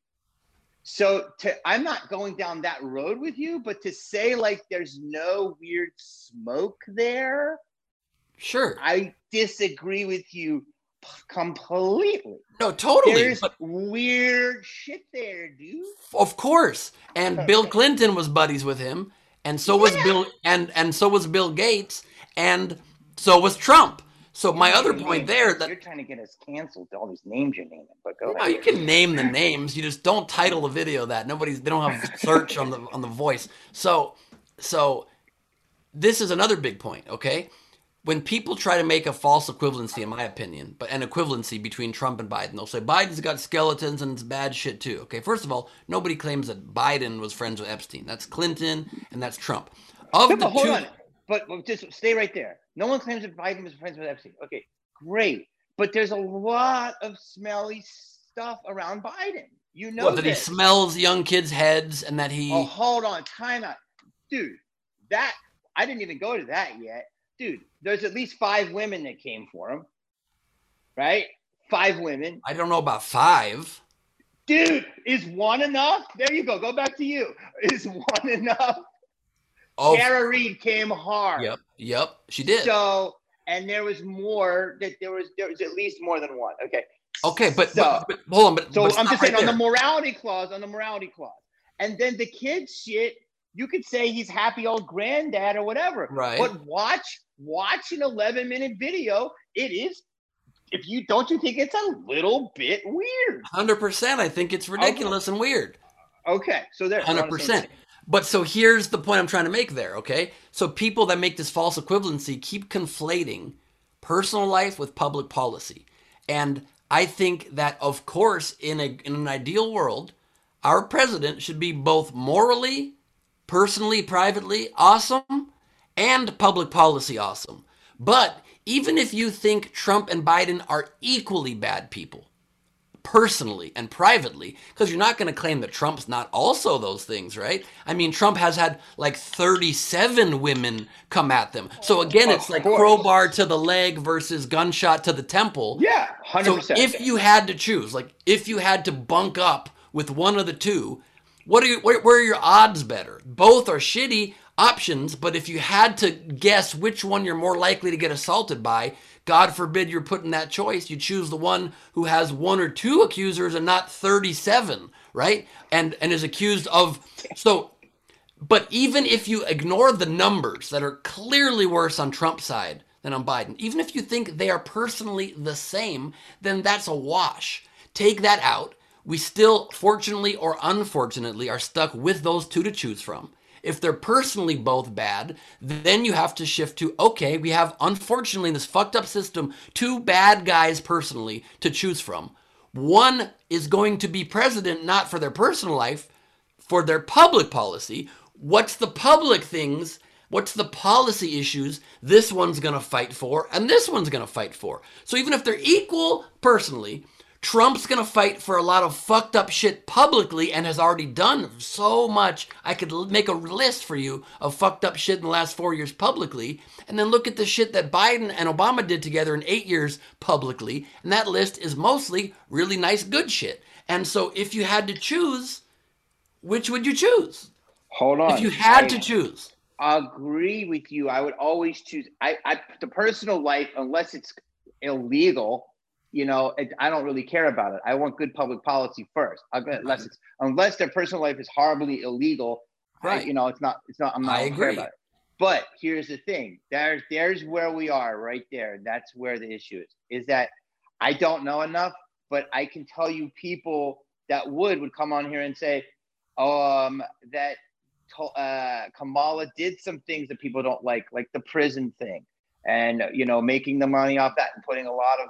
So to, I'm not going down that road with you, but to say like there's no weird smoke there, Sure. I disagree with you completely. No, totally. There's But weird shit there, dude. of course. And Bill Clinton was buddies with him, and so was Yeah. Bill and and so was Bill Gates, and so was Trump. So my other You're point naming- there that you're trying to get us canceled. All these names you're naming, but go no, ahead. you can name the names. You just don't title the video that. Nobody's they don't have search on the on the voice. So so this is another big point, okay? When people try to make a false equivalency, in my opinion, but an equivalency between Trump and Biden, they'll say Biden's got skeletons and it's bad shit too. Okay, first of all, nobody claims that Biden was friends with Epstein. That's Clinton and that's Trump. Of No, the but hold two, on. But but just stay right there. No one claims that Biden was friends with Epstein. Okay, great. But there's a lot of smelly stuff around Biden. You know what, that he this. smells young kids' heads and that he Oh, hold on. Time out. Dude, that I didn't even go to that yet. Dude, there's at least five women that came for him. Right? five women. I don't know about five. Dude, is one enough? There you go. Go back to you. Is one enough? Oh, Tara Reid came hard. Yep, yep, she did. So, and there was more. That there was there was at least more than one. Okay. Okay, but, so, but, but hold on. But so but I'm just saying right on there. the morality clause, on the morality clause, and then the kid shit. You could say he's happy old granddad or whatever. Right. But watch watch an eleven minute video. It is. If you don't, you think it's a little bit weird? one hundred percent. I think it's ridiculous okay. and weird. Okay, so there. one hundred percent. But so here's the point I'm trying to make there, okay? So people that make this false equivalency keep conflating personal life with public policy. And I think that, of course, in, a, in an ideal world, our president should be both morally, personally, privately awesome, and public policy awesome. But even if you think Trump and Biden are equally bad people, personally and privately, because you're not going to claim that Trump's not also those things, right? I mean, Trump has had like thirty-seven women come at them. So again, it's like crowbar to the leg versus gunshot to the temple. Yeah, one hundred percent. So if you had to choose, like if you had to bunk up with one of the two, what are you, where, where are your odds better? Both are shitty options, but if you had to guess which one you're more likely to get assaulted by, God forbid you're put in that choice, you choose the one who has one or two accusers and not thirty-seven, right? And and is accused of, so, but even if you ignore the numbers that are clearly worse on Trump's side than on Biden, even if you think they are personally the same, then that's a wash. Take that out. We still, fortunately or unfortunately, are stuck with those two to choose from. If they're personally both bad, then you have to shift to, okay, we have, unfortunately, in this fucked up system, two bad guys personally to choose from. One is going to be president not for their personal life, for their public policy. What's the public things, what's the policy issues this one's going to fight for and this one's going to fight for? So even if they're equal personally, Trump's going to fight for a lot of fucked up shit publicly and has already done so much. I could make a list for you of fucked up shit in the last four years publicly, and then look at the shit that Biden and Obama did together in eight years publicly, and that list is mostly really nice, good shit. And so if you had to choose, which would you choose? Hold on. If you had I to choose. Agree with you. I would always choose, I, I the personal life, unless it's illegal, you know, it, I don't really care about it. I want good public policy first. I'll go, unless it's unless their personal life is horribly illegal, right? I, you know, it's not. It's not. I'm not. I agree. About it. But here's the thing. There's there's where we are right there. That's where the issue is. Is that I don't know enough, but I can tell you people that would would come on here and say, um, that uh, Kamala did some things that people don't like, like the prison thing, and you know, making the money off that and putting a lot of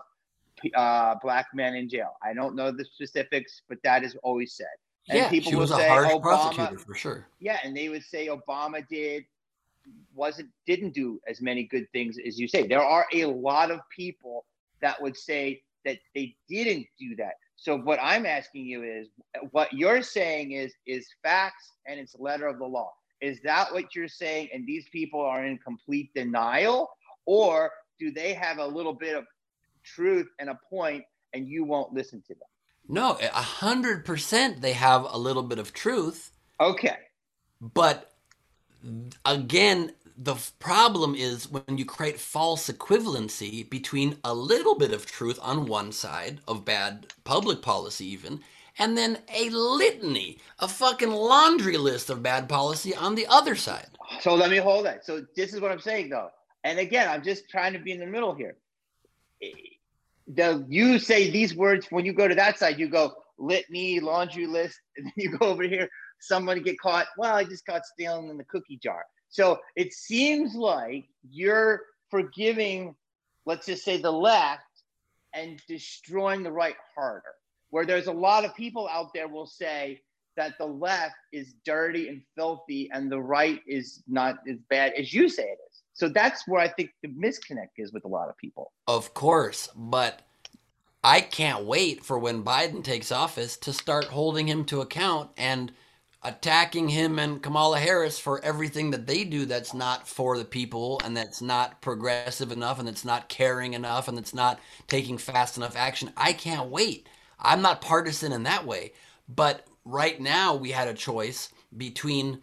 uh black men in jail. I don't know the specifics, but that is always said. And yeah, people she was will a say harsh Obama, prosecutor for sure. Yeah, and they would say Obama did wasn't didn't do as many good things as you say. There are a lot of people that would say that they didn't do that. So what I'm asking you is, what you're saying is is facts and it's letter of the law. Is that what you're saying? And these people are in complete denial, or do they have a little bit of truth and a point and you won't listen to them? No, a hundred percent they have a little bit of truth. Okay. But again, the problem is when you create false equivalency between a little bit of truth on one side of bad public policy even, and then a litany, a fucking laundry list of bad policy on the other side. So let me hold that. So this is what I'm saying though. And again, I'm just trying to be in the middle here. The, you say these words when you go to that side, you go litany, laundry list, and then you go over here, somebody get caught. Well, I just got stealing in the cookie jar. So it seems like you're forgiving, let's just say the left, and destroying the right harder. Where there's a lot of people out there will say that the left is dirty and filthy and the right is not as bad as you say it is. So that's where I think the misconnect is with a lot of people. Of course, but I can't wait for when Biden takes office to start holding him to account and attacking him and Kamala Harris for everything that they do that's not for the people and that's not progressive enough and that's not caring enough and that's not taking fast enough action. I can't wait. I'm not partisan in that way. But right now we had a choice between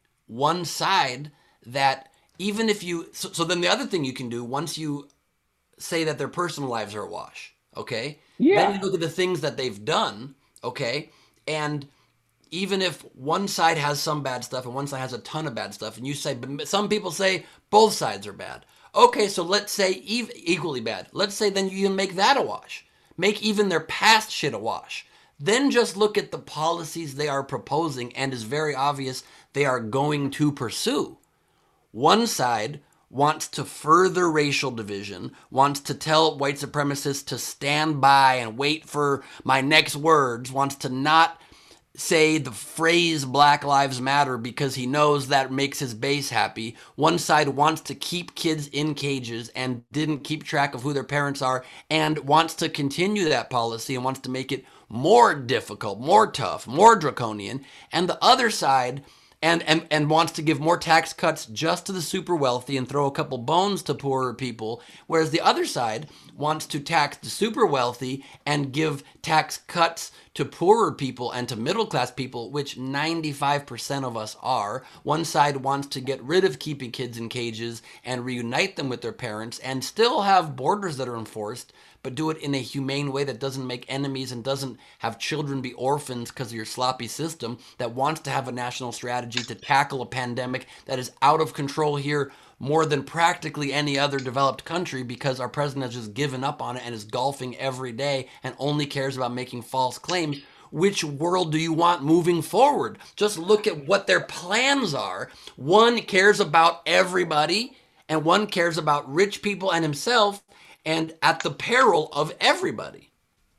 one side that even if you, so, so then the other thing you can do once you say that their personal lives are awash, okay? Yeah. Then you look at the things that they've done, okay? And even if one side has some bad stuff and one side has a ton of bad stuff, and you say, but some people say both sides are bad. Okay, so let's say ev- equally bad. Let's say then you can make that a wash. Make even their past shit a wash. Then just look at the policies they are proposing, and it's very obvious they are going to pursue. One side wants to further racial division, wants to tell white supremacists to stand by and wait for my next words, wants to not say the phrase Black Lives Matter because he knows that makes his base happy. One side wants to keep kids in cages and didn't keep track of who their parents are and wants to continue that policy and wants to make it more difficult, more tough, more draconian. And the other side and, and, and wants to give more tax cuts just to the super wealthy and throw a couple bones to poorer people, whereas the other side wants to tax the super wealthy and give tax cuts to poorer people and to middle class people, which ninety-five percent of us are. One side wants to get rid of keeping kids in cages and reunite them with their parents and still have borders that are enforced, but do it in a humane way that doesn't make enemies and doesn't have children be orphans because of your sloppy system, that wants to have a national strategy to tackle a pandemic that is out of control here more than practically any other developed country because our president has just given up on it and is golfing every day and only cares about making false claims. Which world do you want moving forward? Just look at what their plans are. One cares about everybody and one cares about rich people and himself, and at the peril of everybody.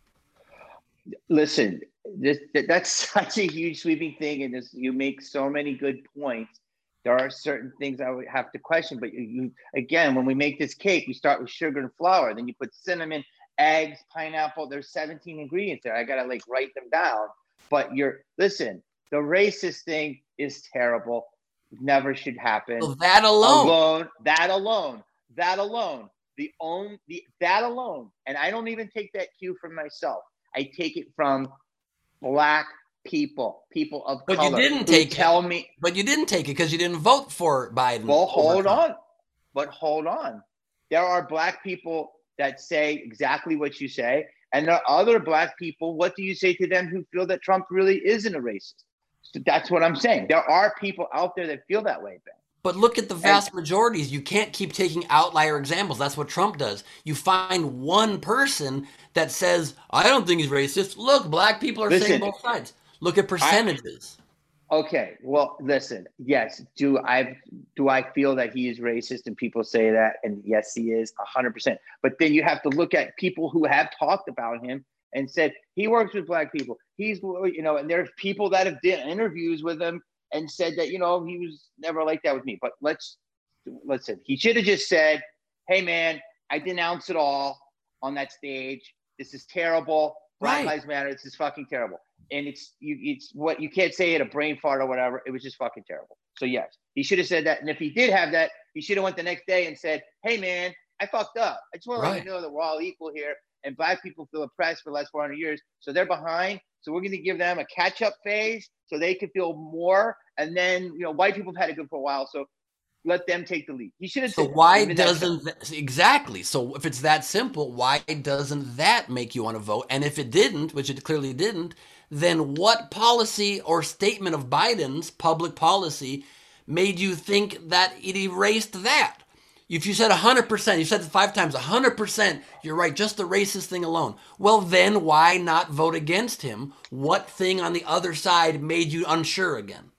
Listen, this, that's such a huge sweeping thing, and this, you make so many good points. There are certain things I would have to question, but you, you again, when we make this cake, we start with sugar and flour, then you put cinnamon, eggs, pineapple. There's seventeen ingredients there. I gotta like write them down. But you're listen, the racist thing is terrible. Never should happen. So that alone, alone, that alone, that alone. The own the that alone, and I don't even take that cue from myself. I take it from Black people, people of but color. you didn't take tell it. me, but you didn't take it because you didn't vote for Biden. well, hold on, but hold on. There are Black people that say exactly what you say, and there are other Black people. What do you say to them who feel that Trump really isn't a racist? So that's what I'm saying. There are people out there that feel that way, Ben. But look at the vast majorities. You can't keep taking outlier examples. That's what Trump does. You find one person that says, I don't think he's racist. Look, Black people are Listen, saying both sides. Look at percentages. I, okay, well, listen. Yes, do I do I feel that he is racist and people say that? And yes, he is one hundred percent. But then you have to look at people who have talked about him and said, he works with Black people. He's, you know, and there's people that have done interviews with him and said that, you know, he was never like that with me. But let's listen. He should have just said, hey, man, I denounce it all on that stage. This is terrible. Black Right. Lives Matter. This is fucking terrible. And it's you. It's what you can't say it a brain fart or whatever. It was just fucking terrible. So yes, he should have said that. And if he did have that, he should have went the next day and said, hey, man, I fucked up. I just want to let Right. you know that we're all equal here. And Black people feel oppressed for the last four hundred years. So they're behind. So we're going to give them a catch-up phase so they can feel more. And then, you know, white people have had it good for a while. So let them take the lead. He should have So said why even that- doesn't th- exactly? So if it's that simple, why doesn't that make you want to vote? And if it didn't, which it clearly didn't, then what policy or statement of Biden's public policy made you think that it erased that? If you said one hundred percent, you said it five times, one hundred percent, you're right, just the racist thing alone. Well, then why not vote against him? What thing on the other side made you unsure again?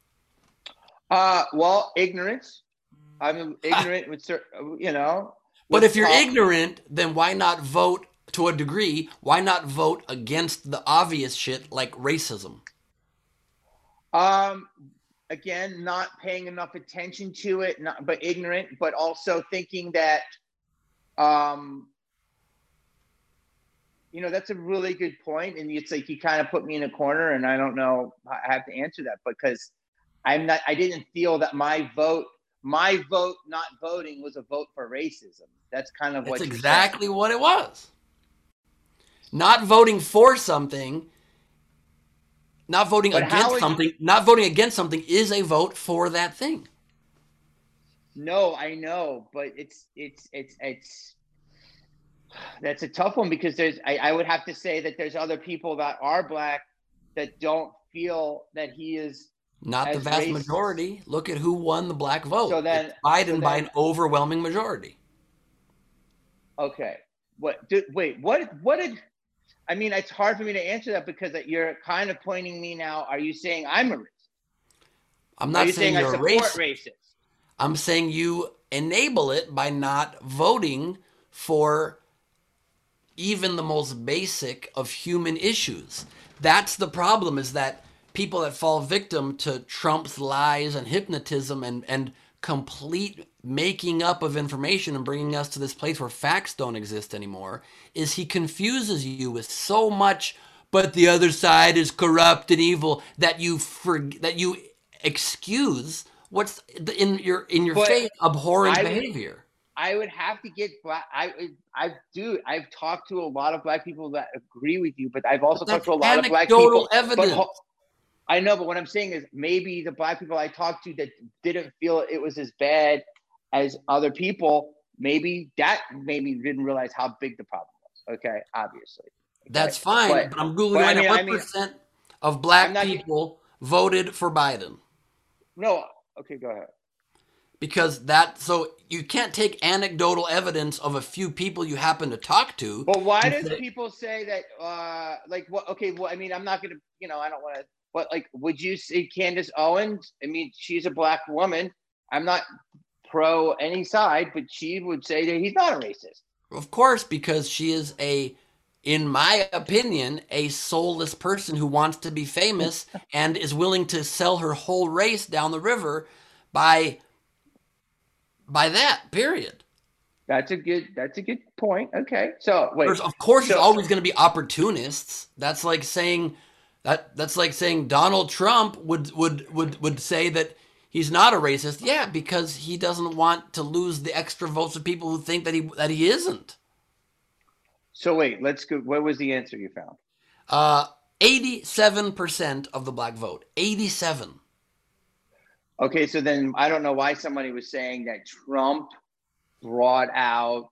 Uh, well, ignorance. I'm ignorant with certain, you know. But with if you're pol- ignorant, then why not vote to a degree? Why not vote against the obvious shit like racism? Um, again, not paying enough attention to it, not but ignorant, but also thinking that, um, you know, that's a really good point, and it's like you kind of put me in a corner, and I don't know. I have to answer that because I'm not. I didn't feel that my vote, my vote, not voting, was a vote for racism. That's kind of That's what you're exactly saying. what it was. Not voting for something, not voting But how against is- something, not voting against something is a vote for that thing. No, I know, but it's it's it's it's that's a tough one because there's I, I would have to say that there's other people that are black that don't feel that he is Not the as vast racist. majority. Look at who won the black vote. So then- It's Biden so by then- an overwhelming majority. Okay. What? Do, wait. What? What did? I mean, it's hard for me to answer that because you're kind of pointing me now. Are you saying I'm a racist? I'm Are not you saying saying I you're a support racist. racist? I'm saying you enable it by not voting for even the most basic of human issues. That's the problem, is that people that fall victim to Trump's lies and hypnotism and, and complete making up of information and bringing us to this place where facts don't exist anymore, is he confuses you with so much, but the other side is corrupt and evil, that you for, that you excuse what's in your in your But face abhorrent I would- behavior. I would have to get black. I I do. I've talked to a lot of black people that agree with you, but I've also But talked to a that's lot of black anecdotal people. But evidence. ho- I know, but what I'm saying is maybe the black people I talked to that didn't feel it was as bad as other people, maybe that maybe didn't realize how big the problem was. Okay, obviously. Okay? That's fine, But- but, I'm googling but I right now. mean- What I mean- percent of black I'm not- people voted for Biden? No. Okay, go ahead. Because that, so you can't take anecdotal evidence of a few people you happen to talk to. But why and does say- people say that? Uh, like, what? Okay, well, I mean, I'm not gonna, you know, I don't want to. But like, would you say Candace Owens? I mean, she's a black woman. I'm not pro any side, but she would say that he's not a racist. Of course, because she is a, in my opinion, a soulless person who wants to be famous and is willing to sell her whole race down the river by by that, period. That's a good. That's a good point. Okay, so wait. There's, of course, there's so- always going to be opportunists. That's like saying that. That's like saying Donald Trump would would would would say that he's not a racist. Yeah, because he doesn't want to lose the extra votes of people who think that he that he isn't. So wait, let's go. What was the answer you found? Uh, eighty-seven percent of the black vote. eighty-seven. Okay, so then I don't know why somebody was saying that Trump brought out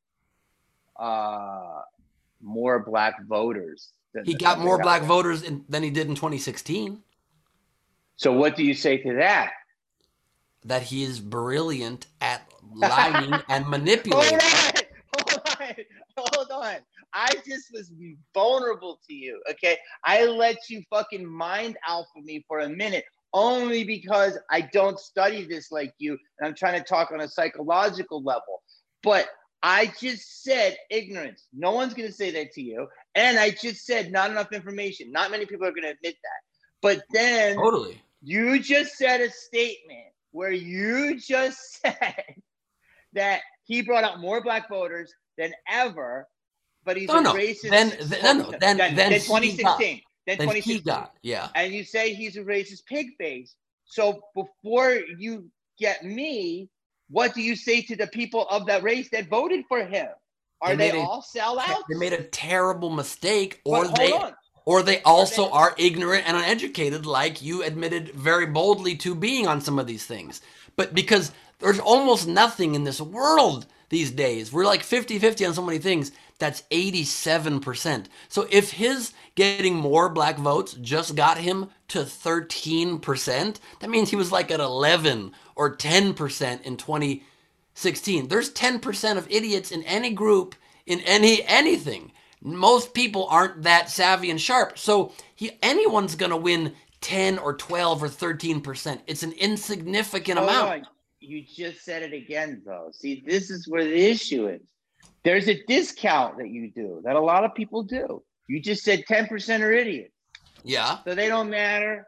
uh, more black voters. Than He the- got than more they black voters in, than he did in twenty sixteen. So what do you say to that? That he is brilliant at lying and Hold manipulating. on, hold on, hold on. I just was vulnerable to you, okay? I let you fucking mind alpha me for a minute, only because I don't study this like you, and I'm trying to talk on a psychological level. But I just said ignorance. No one's going to say that to you. And I just said not enough information. Not many people are going to admit that. But then Totally. you just said a statement where you just said that he brought out more black voters than ever, but he's No, a no. racist. Then- then- no, no. Then- then then he twenty sixteen. Then Then twenty he sixteen. got, yeah. And you say he's a racist pig face. So before you get me, what do you say to the people of that race that voted for him? Are They they, made a- all sellouts? They made a terrible mistake, or But hold they on. or they also they- are ignorant and uneducated, like you admitted very boldly to being on some of these things. But because there's almost nothing in this world these days, we're like fifty-fifty on so many things. That's eighty-seven percent. So if his getting more black votes just got him to thirteen percent, that means he was like at eleven or ten percent in twenty sixteen. There's ten percent of idiots in any group, in any anything. Most people aren't that savvy and sharp. So he, anyone's going to win ten or twelve or thirteen percent. It's an insignificant Hold amount. on. You just said it again, though. See, this is where the issue is. There's a discount that you do that a lot of people do. You just said ten percent are idiots, Yeah. so they don't matter.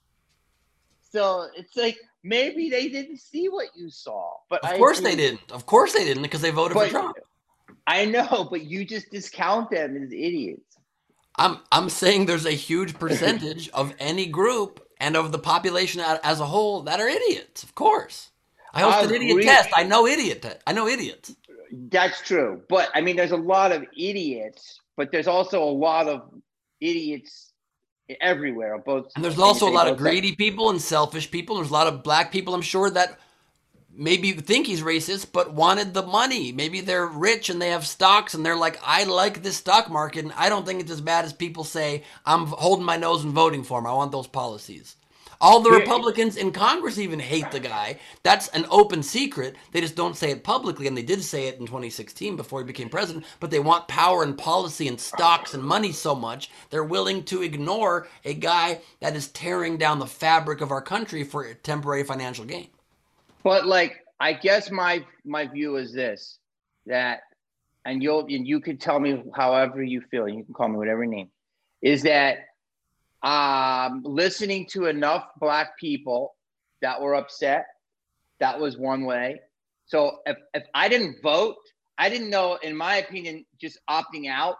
So it's like maybe they didn't see what you saw, but Of I course they agree. didn't. Of course they didn't, because they voted But, for Trump. I know, but you just discount them as idiots. I'm I'm saying there's a huge percentage of any group and of the population as a whole that are idiots. Of course, I hosted I idiot agree. test. I know idiot. Te- I know idiots. That's true. But I mean, there's a lot of idiots, but there's also a lot of idiots everywhere. Both And there's can you also a say lot of both sides? greedy people and selfish people. There's a lot of black people, I'm sure, that maybe think he's racist, but wanted the money. Maybe they're rich and they have stocks and they're like, I like this stock market and I don't think it's as bad as people say. I'm holding my nose and voting for him. I want those policies. All the Here- Republicans in Congress even hate the guy. That's an open secret. They just don't say it publicly, and they did say it in twenty sixteen before he became president, but they want power and policy and stocks and money so much, they're willing to ignore a guy that is tearing down the fabric of our country for temporary financial gain. But like, I guess my my view is this: that, and you'll and you can tell me however you feel. You can call me whatever name. Is that um, listening to enough black people that were upset? That was one way. So if if I didn't vote, I didn't know. In my opinion, just opting out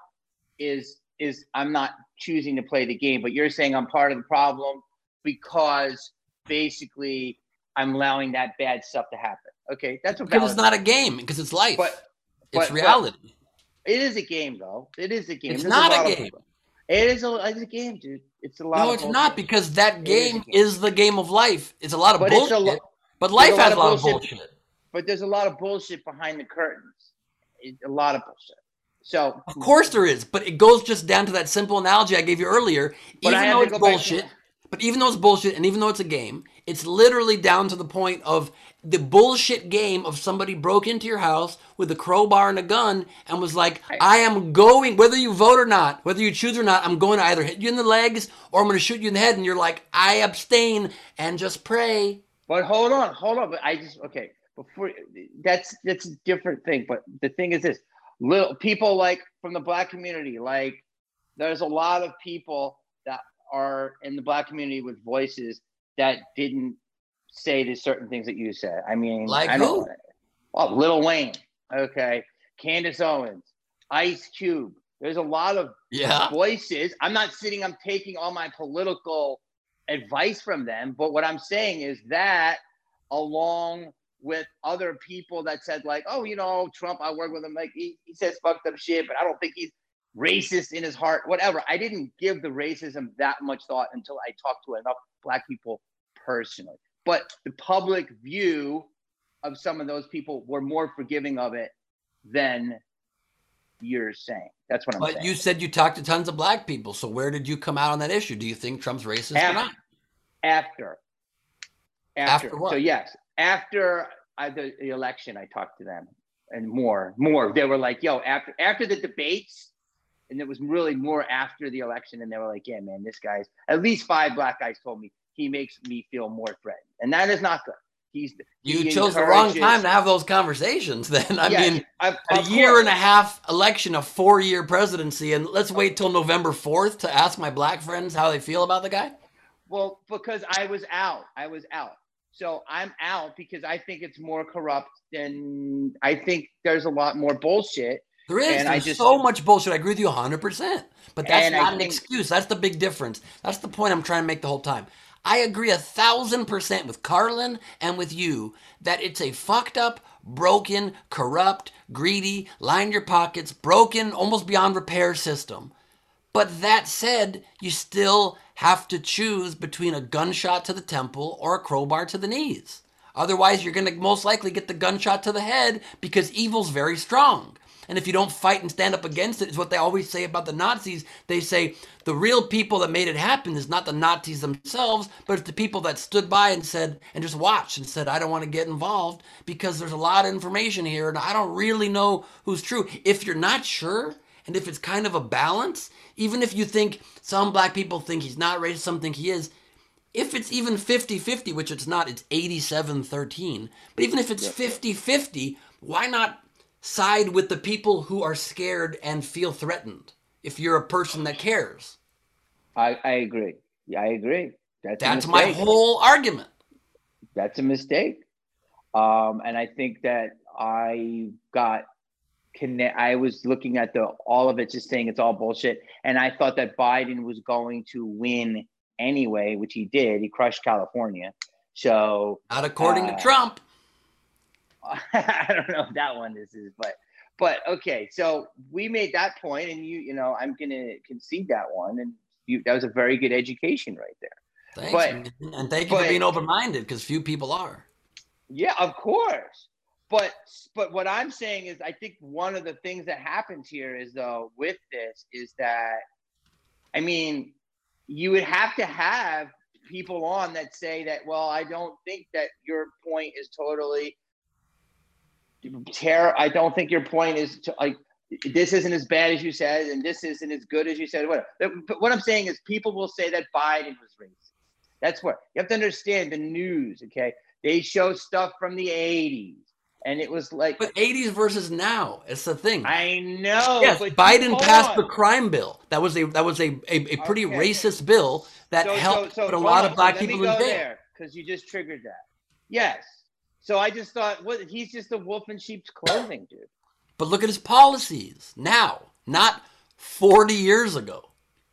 is is I'm not choosing to play the game. But you're saying I'm part of the problem because basically I'm allowing that bad stuff to happen. Okay, that's a Because valid. it's not a game, because it's life. But it's but- reality. It is a game, though. It is a game. It's There's not a lot of- game. it is a, it's a game, dude. It's a lot. No, of it's bullshit. not, because that is a game game. is the game of life. It's a lot of But it's a bullshit. lo- but life a lot has a of lot of bullshit. bullshit. But there's a lot of bullshit behind the curtains. It, a lot of bullshit. So Of course there is, but it goes just down to that simple analogy I gave you earlier. But I Even have though to it's go back to- bullshit, but even though it's bullshit and even though it's a game, it's literally down to the point of the bullshit game of somebody broke into your house with a crowbar and a gun and was like, I am going, whether you vote or not, whether you choose or not, I'm going to either hit you in the legs or I'm going to shoot you in the head. And you're like, I abstain and just pray. But hold on, hold on. But I just okay. Before that's that's a different thing. But the thing is this: little people like from the black community, like there's a lot of people that are in the black community with voices that didn't say the certain things that you said. I mean, Like I who? don't. Well, Lil Wayne, okay, Candace Owens, Ice Cube. There's a lot of Yeah. voices. I'm not sitting. I'm taking all my political advice from them, but what I'm saying is that along with other people that said like, oh, you know, Trump, I work with him, like he, he says fucked up shit, but I don't think he's racist in his heart, whatever. I didn't give the racism that much thought until I talked to enough black people personally. But the public view of some of those people were more forgiving of it than you're saying. That's what I'm But saying. you said you talked to tons of black people. So where did you come out on that issue? Do you think Trump's racist or After, not? after, after, After what? So yes, after I, the, the election, I talked to them and more, more. They were like, "Yo, after after the debates," and it was really more after the election. And they were like, "Yeah, man, this guy's." At least five black guys told me he makes me feel more threatened, and that is not good. He's You he chose the wrong encourages- time to have those conversations then. I Yes, mean, of- a of year course. and a half election, a four-year presidency, and let's wait till November fourth to ask my black friends how they feel about the guy? Well, because I was out. I was out. So I'm out because I think it's more corrupt than I think there's a lot more bullshit. There is. And I There's just- so much bullshit. I agree with you one hundred percent. But that's And I not an think- excuse. That's the big difference. That's the point I'm trying to make the whole time. I agree a thousand percent with Carlin and with you that it's a fucked up, broken, corrupt, greedy, line your pockets, broken, almost beyond repair system. But that said, you still have to choose between a gunshot to the temple or a crowbar to the knees. Otherwise, you're going to most likely get the gunshot to the head because evil's very strong. And if you don't fight and stand up against it, is what they always say about the Nazis. They say the real people that made it happen is not the Nazis themselves, but it's the people that stood by and said, and just watched and said, I don't want to get involved because there's a lot of information here and I don't really know who's true. If you're not sure, and if it's kind of a balance, even if you think some black people think he's not racist, some think he is, if it's even fifty-fifty, which it's not, it's eighty-seven thirteen, but even if it's fifty-fifty, why not side with the people who are scared and feel threatened if you're a person that cares? I, I agree. Yeah, I agree. That's, a That's my mistake. whole argument. That's a mistake. Um, and I think that I got connect. I was looking at the all of it, just saying it's all bullshit, and I thought that Biden was going to win anyway, which he did. He crushed California. So not according uh, to Trump. I don't know if that one this is, but but okay. So we made that point, and you you know I'm gonna concede that one, and you, that was a very good education right there. Thanks, but, and thank you but, for being open-minded, because few people are. Yeah, of course. But but what I'm saying is, I think one of the things that happens here is, though, with this is that, I mean, you would have to have people on that say that, well, I don't think that your point is totally terror. I don't think your point is to, like, this isn't as bad as you said, and this isn't as good as you said. Whatever. But what I'm saying is, people will say that Biden was racist. That's what you have to understand. The news, okay? They show stuff from the eighties. And it was like, but eighties versus now, it's the thing. I know. Yes, but Biden passed on. the crime bill. That was a that was a a, a pretty Okay. racist bill that so, helped so, so, put a hold lot on. of black so people let me in go jail. there, because you just triggered that. Yes. So I just thought, what? He's just a wolf in sheep's clothing, dude. But look at his policies now, not forty years ago.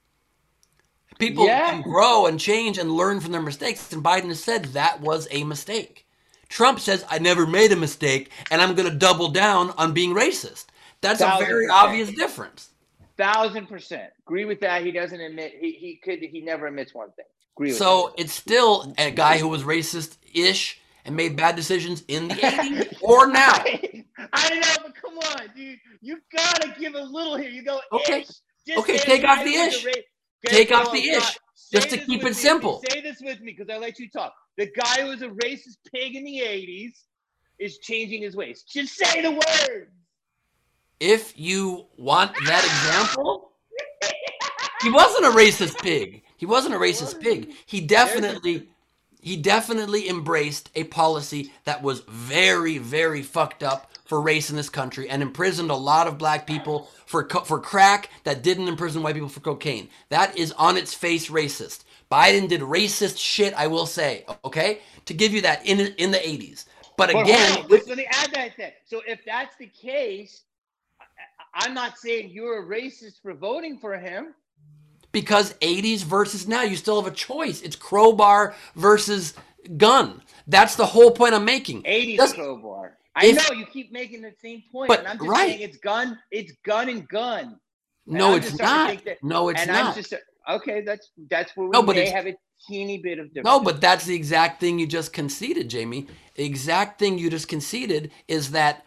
People Yeah. can grow and change and learn from their mistakes, and Biden has said that was a mistake. Trump says, I never made a mistake, and I'm going to double down on being racist. That's Thousand a very percent. obvious difference. Thousand percent agree with that. He doesn't admit he he could he never admits one thing. Agree with So that. it's still a guy who was racist-ish and made bad decisions in the eighties or now. I, I know, but come on, dude. You gotta give a little here. You go, Okay. ish. Just Okay, say take the off guy the was ish. a ra- Take Go, off the God, ish, say just to this keep with it me. simple. Say this with me, because I let you talk. The guy who was a racist pig in the eighties is changing his ways. Just say the word. If you want that example, he wasn't a racist pig. He wasn't a racist pig. He definitely, he definitely embraced a policy that was very, very fucked up for race in this country and imprisoned a lot of black people for co- for crack that didn't imprison white people for cocaine. That is on its face racist. Biden did racist shit, I will say, okay? To give you that in in the eighties. But But again, hold on, let, let me add that then. So if that's the case, I, I'm not saying you're a racist for voting for him. because eighties versus now, you still have a choice. It's crowbar versus gun. That's the whole point I'm making. eighties Just- crowbar. I if- know you keep making the same point, But, and I'm just right. saying it's gun, it's gun and gun. And No, I'm it's just starting to not. think that- No, it's and not. I'm just okay. That's that's where we No, but may it's- have a teeny bit of difference. No, but that's the exact thing you just conceded, Jamie. The exact thing you just conceded is that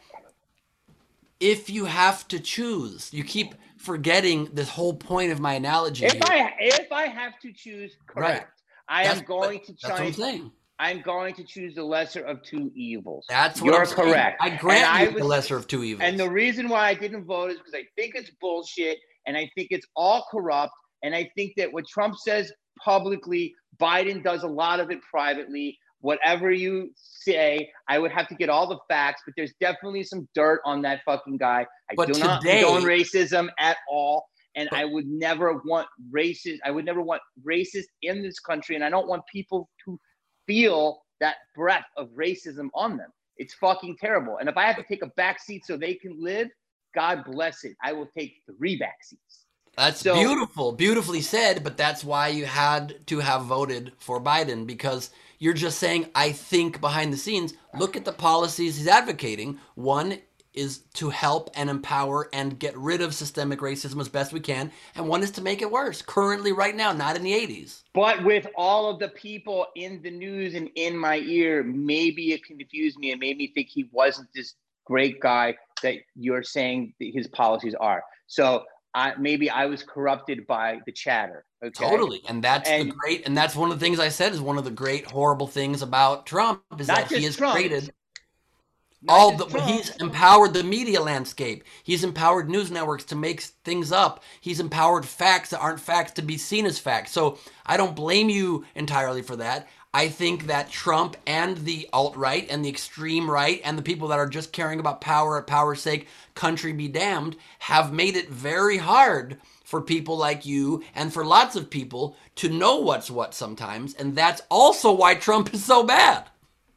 if you have to choose, you keep forgetting this whole point of my analogy. if here. I if I have to choose, correct. I That's- am going to That's what try. I'm saying. I'm going to choose the lesser of two evils. That's what You're I'm saying. correct. I grant And you I the was- lesser of two evils. And the reason why I didn't vote is because I think it's bullshit, and I think it's all corrupt, and I think that what Trump says publicly, Biden does a lot of it privately. Whatever you say, I would have to get all the facts, but there's definitely some dirt on that fucking guy. I But do not today- condone racism at all, and But- I would never want racist. I would never want racist in this country, and I don't want people to feel that breath of racism on them. It's fucking terrible. And if I have to take a back seat so they can live, God bless it. I will take three back seats. That's So- beautiful, beautifully said, but that's why you had to have voted for Biden, because you're just saying, I think behind the scenes. Look at the policies he's advocating. One is to help and empower and get rid of systemic racism as best we can, and one is to make it worse, currently, right now, not in the eighties. But with all of the people in the news and in my ear, maybe it confused me and made me think he wasn't this great guy that you're saying that his policies are. So I, maybe I was corrupted by the chatter. Okay? Totally, and that's And- the great, and that's one of the things I said is one of the great horrible things about Trump is Not that he just has Trump. created Not all just the Trump. he's empowered the media landscape. He's empowered news networks to make things up. He's empowered facts that aren't facts to be seen as facts. So I don't blame you entirely for that. I think that Trump and the alt-right and the extreme right and the people that are just caring about power at power's sake, country be damned, have made it very hard for people like you and for lots of people to know what's what sometimes. And that's also why Trump is so bad.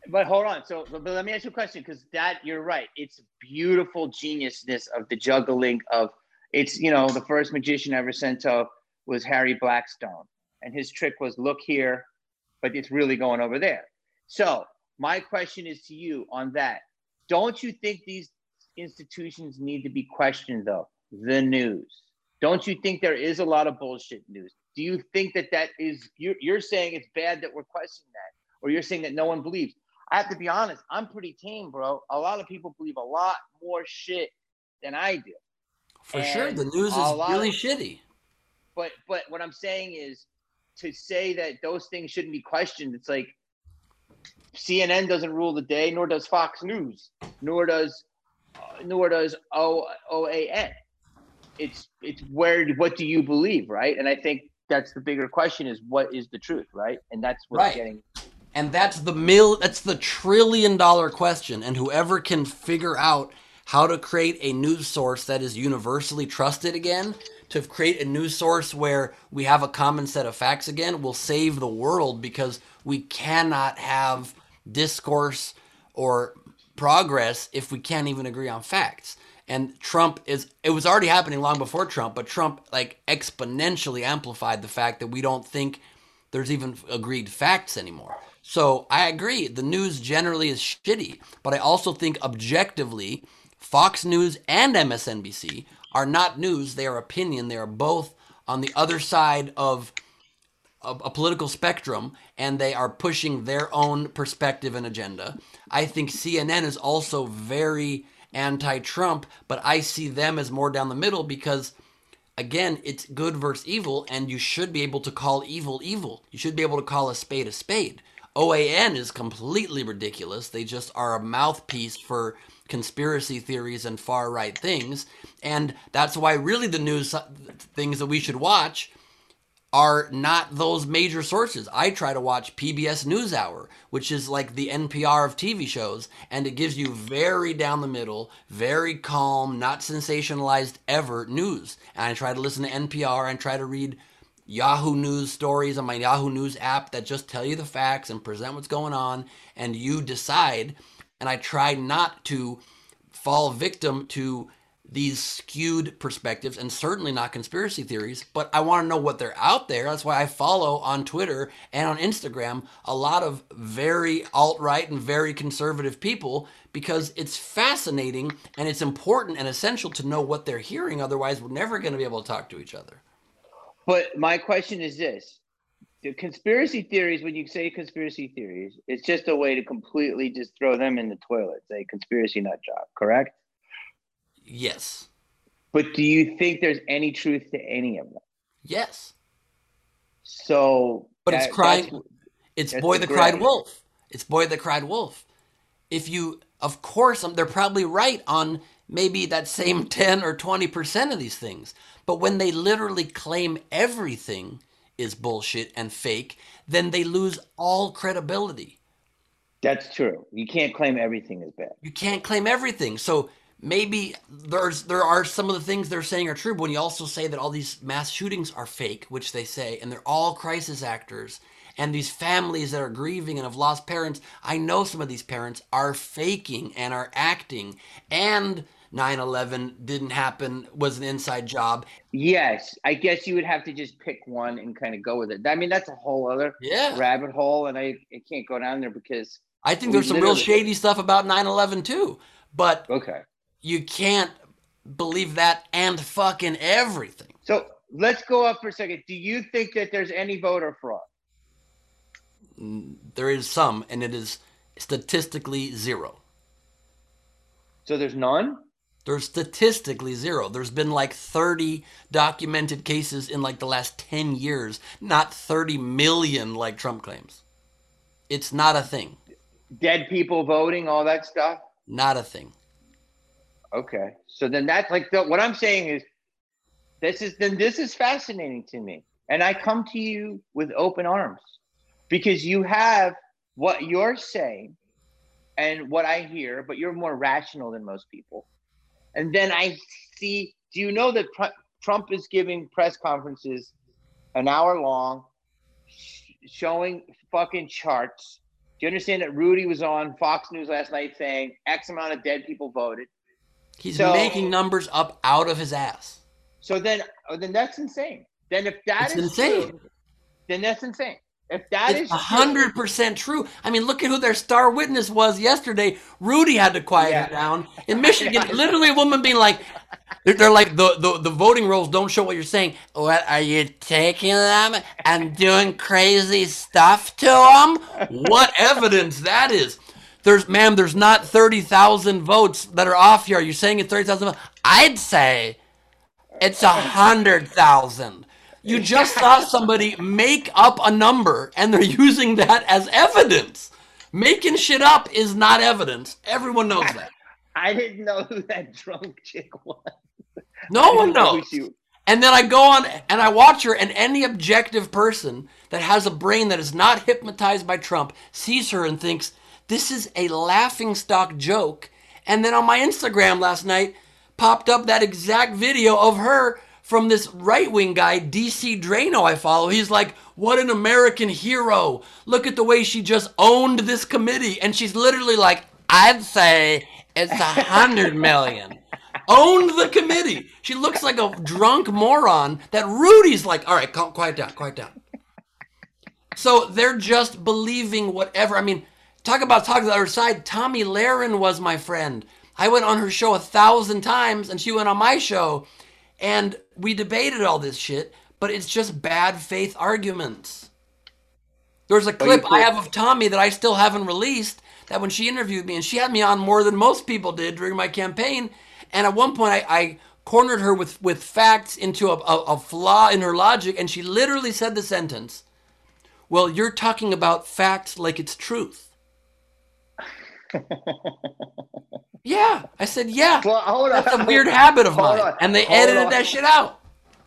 But hold on. So, but let me ask you a question, because that you're right. It's beautiful geniusness of the juggling of it's, you know, the first magician ever sent to was Harry Blackstone. And his trick was look here, but it's really going over there. So my question is to you on that. Don't you think these institutions need to be questioned though? The news. Don't you think there is a lot of bullshit news? Do you think that that is, you're, you're saying it's bad that we're questioning that? Or you're saying that no one believes? I have to be honest, I'm pretty tame, bro. A lot of people believe a lot more shit than I do. For And sure, the news a is lot really of- shitty. But but what I'm saying is to say that those things shouldn't be questioned. It's like C N N doesn't rule the day, nor does Fox News, nor does uh, nor does O OAN. It's it's where what do you believe, right? And I think that's the bigger question: is what is the truth, right? And that's what's Right. getting. And that's the mil that's the trillion dollar question. And whoever can figure out how to create a news source that is universally trusted again, to create a news source where we have a common set of facts again, will save the world, because we cannot have discourse or progress if we can't even agree on facts. And Trump is, it was already happening long before Trump, but Trump like exponentially amplified the fact that we don't think there's even agreed facts anymore. So I agree, the news generally is shitty, but I also think objectively, Fox News and M S N B C are not news, they are opinion. They are both on the other side of a, a political spectrum, and they are pushing their own perspective and agenda. I think C N N is also very anti-Trump, but I see them as more down the middle because, again, it's good versus evil, and you should be able to call evil evil. You should be able to call a spade a spade. O A N is completely ridiculous. They just are a mouthpiece for conspiracy theories and far-right things, and that's why really the news things that we should watch are not those major sources. I try to watch P B S NewsHour, which is like the N P R of T V shows, and it gives you very down the middle, very calm, not sensationalized ever news. And I try to listen to N P R and try to read Yahoo News stories on my Yahoo News app that just tell you the facts and present what's going on, and you decide. And I try not to fall victim to these skewed perspectives, and certainly not conspiracy theories, but I want to know what they're out there. That's why I follow on Twitter and on Instagram a lot of very alt-right and very conservative people, because it's fascinating and it's important and essential to know what they're hearing. Otherwise, we're never going to be able to talk to each other. But my question is this. The conspiracy theories, when you say conspiracy theories, it's just a way to completely just throw them in the toilet, say conspiracy nut job, correct? Yes. But do you think there's any truth to any of them? Yes. So, but it's that- crying. that's- It's that's boy the that cried gray. wolf. It's boy that cried wolf. If you, of course, um, they're probably right on maybe that same ten or twenty percent of these things. But when they literally claim everything is bullshit and fake, then they lose all credibility. That's true. You can't claim everything is bad. You can't claim everything. So maybe there's there are some of the things they're saying are true, but when you also say that all these mass shootings are fake, which they say, and they're all crisis actors, and these families that are grieving and have lost parents, I know some of these parents are faking and are acting, and nine eleven didn't happen, was an inside job. Yes, I guess you would have to just pick one and kind of go with it. I mean, that's a whole other Yeah. rabbit hole, and I, I can't go down there because I think we there's some real literally- shady stuff about nine eleven too, but Okay. you can't believe that and fucking everything. So let's go up for a second. Do you think that there's any voter fraud? There is some, and it is statistically zero. So there's none? There's statistically zero. There's been like thirty documented cases in like the last ten years, not thirty million like Trump claims. It's not a thing. Dead people voting, all that stuff? Not a thing. Okay. So then that's like the, what I'm saying is this is then this is fascinating to me. And I come to you with open arms because you have what you're saying and what I hear, but you're more rational than most people. And then I see, do you know that Tr- Trump is giving press conferences an hour long, sh- showing fucking charts you understand that Rudy was on Fox News last night saying X amount of dead people voted? He's So- making numbers up out of his ass. So then, oh, then that's insane. Then if that It's is insane. true, then that's insane. If that is It's a hundred percent true. I mean, look at who their star witness was yesterday. Rudy had to quiet Yeah. her down. In Michigan, literally a woman being like, they're, they're like, the, the, the voting rolls don't show what you're saying. What, are you taking them and doing crazy stuff to them? What evidence that is. There's, ma'am, there's not thirty thousand votes that are off here. Are you saying it's thirty thousand votes? I'd say it's one hundred thousand. You just saw somebody make up a number, and they're using that as evidence. Making shit up is not evidence. Everyone knows that. I didn't know who that drunk chick was. No one I didn't know who knows. she- And then I go on and I watch her, and any objective person that has a brain that is not hypnotized by Trump sees her and thinks, this is a laughingstock joke. And then on my Instagram last night popped up that exact video of her from this right-wing guy, D C Drano, I follow. He's like, what an American hero. Look at the way she just owned this committee. And she's literally like, I'd say it's a hundred million. Owned the committee. She looks like a drunk moron that Rudy's like, all right, calm, quiet down, quiet down. So they're just believing whatever. I mean, talk about talking to the other side. Tommy Lahren was my friend. I went on her show a thousand times, and she went on my show. And we debated all this shit, but it's just bad faith arguments. There's a clip I have of Tommy that I still haven't released, that when she interviewed me, and she had me on more than most people did during my campaign, and at one point I, I cornered her with, with facts into a, a, a flaw in her logic, and she literally said the sentence, well, you're talking about facts like it's truth. Yeah, I said, yeah, Well, hold on. that's a weird habit of Hold mine. on. And they Hold edited on. that shit out.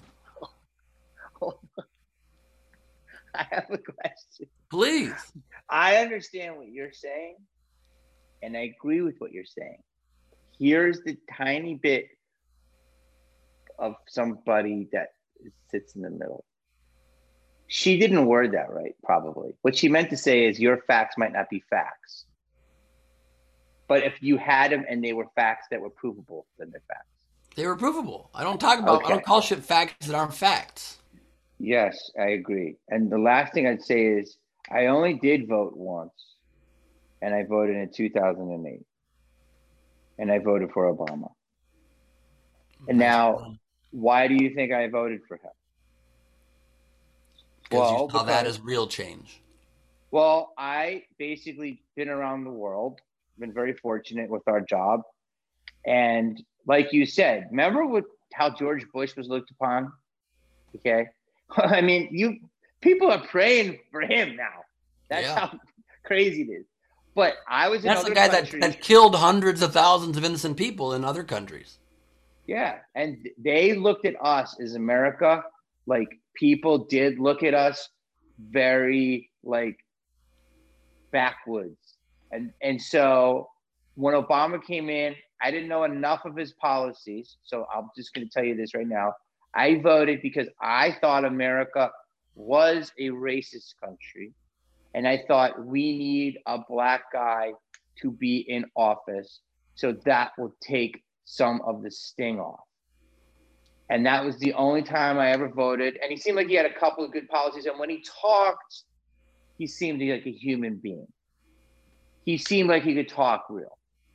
I have a question. Please. I understand what you're saying, and I agree with what you're saying. Here's the tiny bit of somebody that sits in the middle. She didn't word that right, probably. What she meant to say is your facts might not be facts. But if you had them and they were facts that were provable, then they're facts. They were provable. I don't talk about, Okay. I don't call shit facts that aren't facts. Yes, I agree. And the last thing I'd say is I only did vote once, and I voted in two thousand eight. And I voted for Obama. And now, why do you think I voted for him? Because Well, you saw that because- as real change. Well, I basically been around the world, been very fortunate with our job. And like you said, remember what how George Bush was looked upon? Okay. I mean, you people are praying for him now. That's Yeah. how crazy it is. But I was in That's other the guy that, countries. that killed hundreds of thousands of innocent people in other countries. Yeah, and they looked at us as America, like people did look at us very like backwoods. And and so when Obama came in, I didn't know enough of his policies. So I'm just going to tell you this right now. I voted because I thought America was a racist country. And I thought we need a black guy to be in office. So that will take some of the sting off. And that was the only time I ever voted. And he seemed like he had a couple of good policies. And when he talked, he seemed like a human being. He seemed like he could talk real.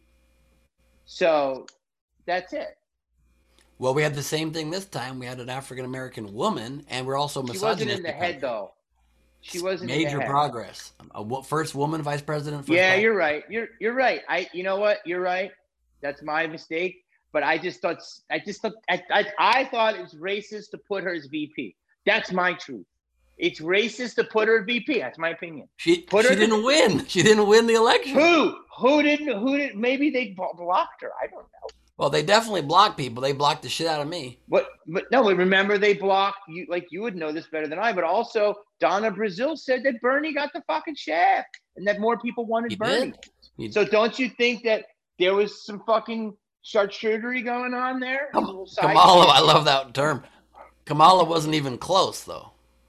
So that's it. Well, we had the same thing this time. We had an African-American woman, and we're also She misogynistic. wasn't in the head, though. She wasn't in the Major head. progress. A wo- first woman vice president. First Yeah, black- you're right. You're you're right. I you know what? You're right. That's my mistake. But I just thought I just thought I, I, I thought it was racist to put her as V P. That's my truth. It's racist to put her as V P. That's my opinion. She, Put she her- didn't win. She didn't win the election. Who? Who didn't? Who did? Maybe they blo- blocked her. I don't know. Well, they definitely block people. They blocked the shit out of me. But but no, but remember they blocked you. Like you would know this better than I. But also Donna Brazil said that Bernie got the fucking shaft, and that more people wanted He Bernie. did. He- So don't you think that there was some fucking charcuterie going on there? A little side Kamala, shit? I love that term. Kamala wasn't even close, though.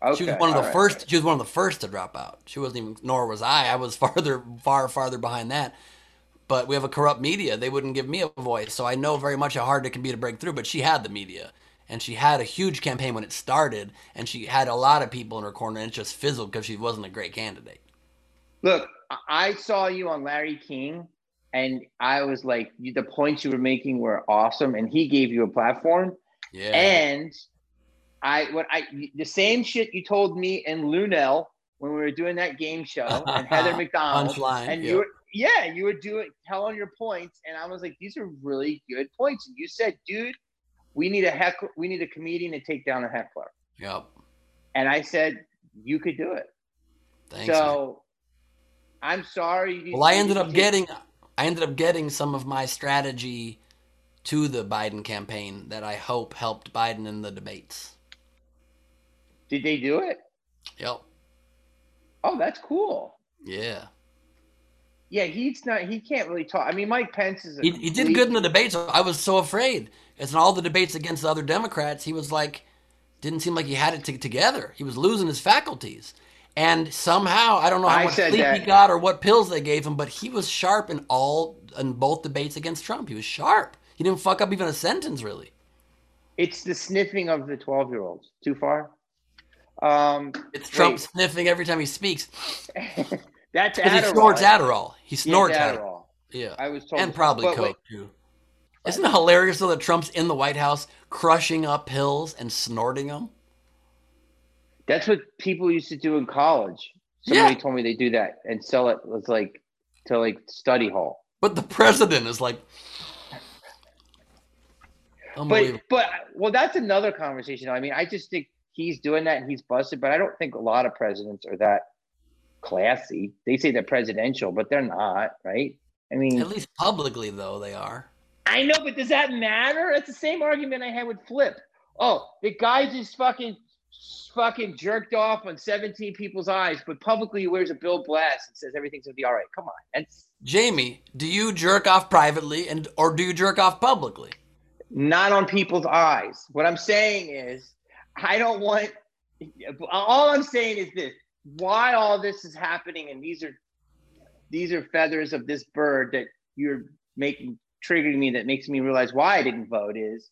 Okay, She was one of all the right, first. all right. She was one of the first to drop out. She wasn't even. Nor was I. I was farther, far, farther behind that. But we have a corrupt media. They wouldn't give me a voice, so I know very much how hard it can be to break through. But she had the media, and she had a huge campaign when it started, and she had a lot of people in her corner, and it just fizzled because she wasn't a great candidate. Look, I- I saw you on Larry King, and I was like, you, the points you were making were awesome, and he gave you a platform. Yeah. And I, what I, the same shit you told me and Lunel when we were doing that game show, and Heather McDonald, Punchline, and yep. you were, yeah, you were doing telling your points, and I was like, these are really good points. And you said, dude, we need a heckler, we need a comedian to take down a heckler. Yep. And I said, you could do it. Thanks. man. So I'm sorry. you- Well, I you ended didn't up take- getting. I ended up getting some of my strategy to the Biden campaign that I hope helped Biden in the debates. Did they do it? Yep. Oh, that's cool. Yeah. Yeah, he's not. He can't really talk. I mean, Mike Pence is. A He, he did complete- good in the debates. I was so afraid. As in all the debates against the other Democrats, he was like, didn't seem like he had it t- together. He was losing his faculties. And somehow, I don't know how I much said sleep that. he got or what pills they gave him, but he was sharp in all in both debates against Trump. He was sharp. He didn't fuck up even a sentence, really. It's the sniffing of the twelve-year-olds. Too far. Um, It's Trump wait. sniffing every time he speaks. That's Because he Adderall. snorts Adderall. He Yeah, snorts it's Adderall. Adderall. Yeah. I was told. And probably But wait, Coke, too. Isn't it hilarious, though, that Trump's in the White House crushing up pills and snorting them? That's what people used to do in college. Somebody Yeah. told me they do that and sell it as like to like study hall. But the president is like, unbelievable. But but well, that's another conversation. I mean, I just think he's doing that and he's busted. But I don't think a lot of presidents are that classy. They say they're presidential, but they're not, right? I mean, At least publicly, though, they are. I know, but does that matter? That's the same argument I had with Flip. Oh, the guy just fucking fucking jerked off on seventeen people's eyes, but publicly he wears a Bill Blass and says everything's gonna be all right. Come on, that's Jamie, do you jerk off privately and or do you jerk off publicly? not on people's eyes. What I'm saying is, I don't want. All I'm saying is this: why all this is happening, and these are these are feathers of this bird that you're making triggering me. That makes me realize why I didn't vote. Is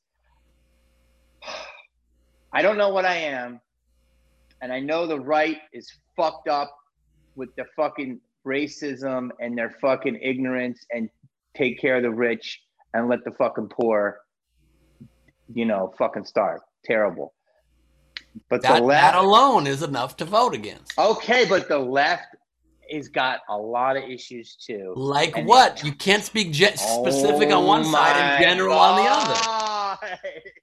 I don't know what I am, and I know the right is fucked up with the fucking racism and their fucking ignorance and take care of the rich and let the fucking poor, you know, fucking starve. Terrible. But That, the left, that alone is enough to vote against. okay, but the left has got a lot of issues too. Like And- what? You can't speak ge- specific on one Oh side my and general on the other. God.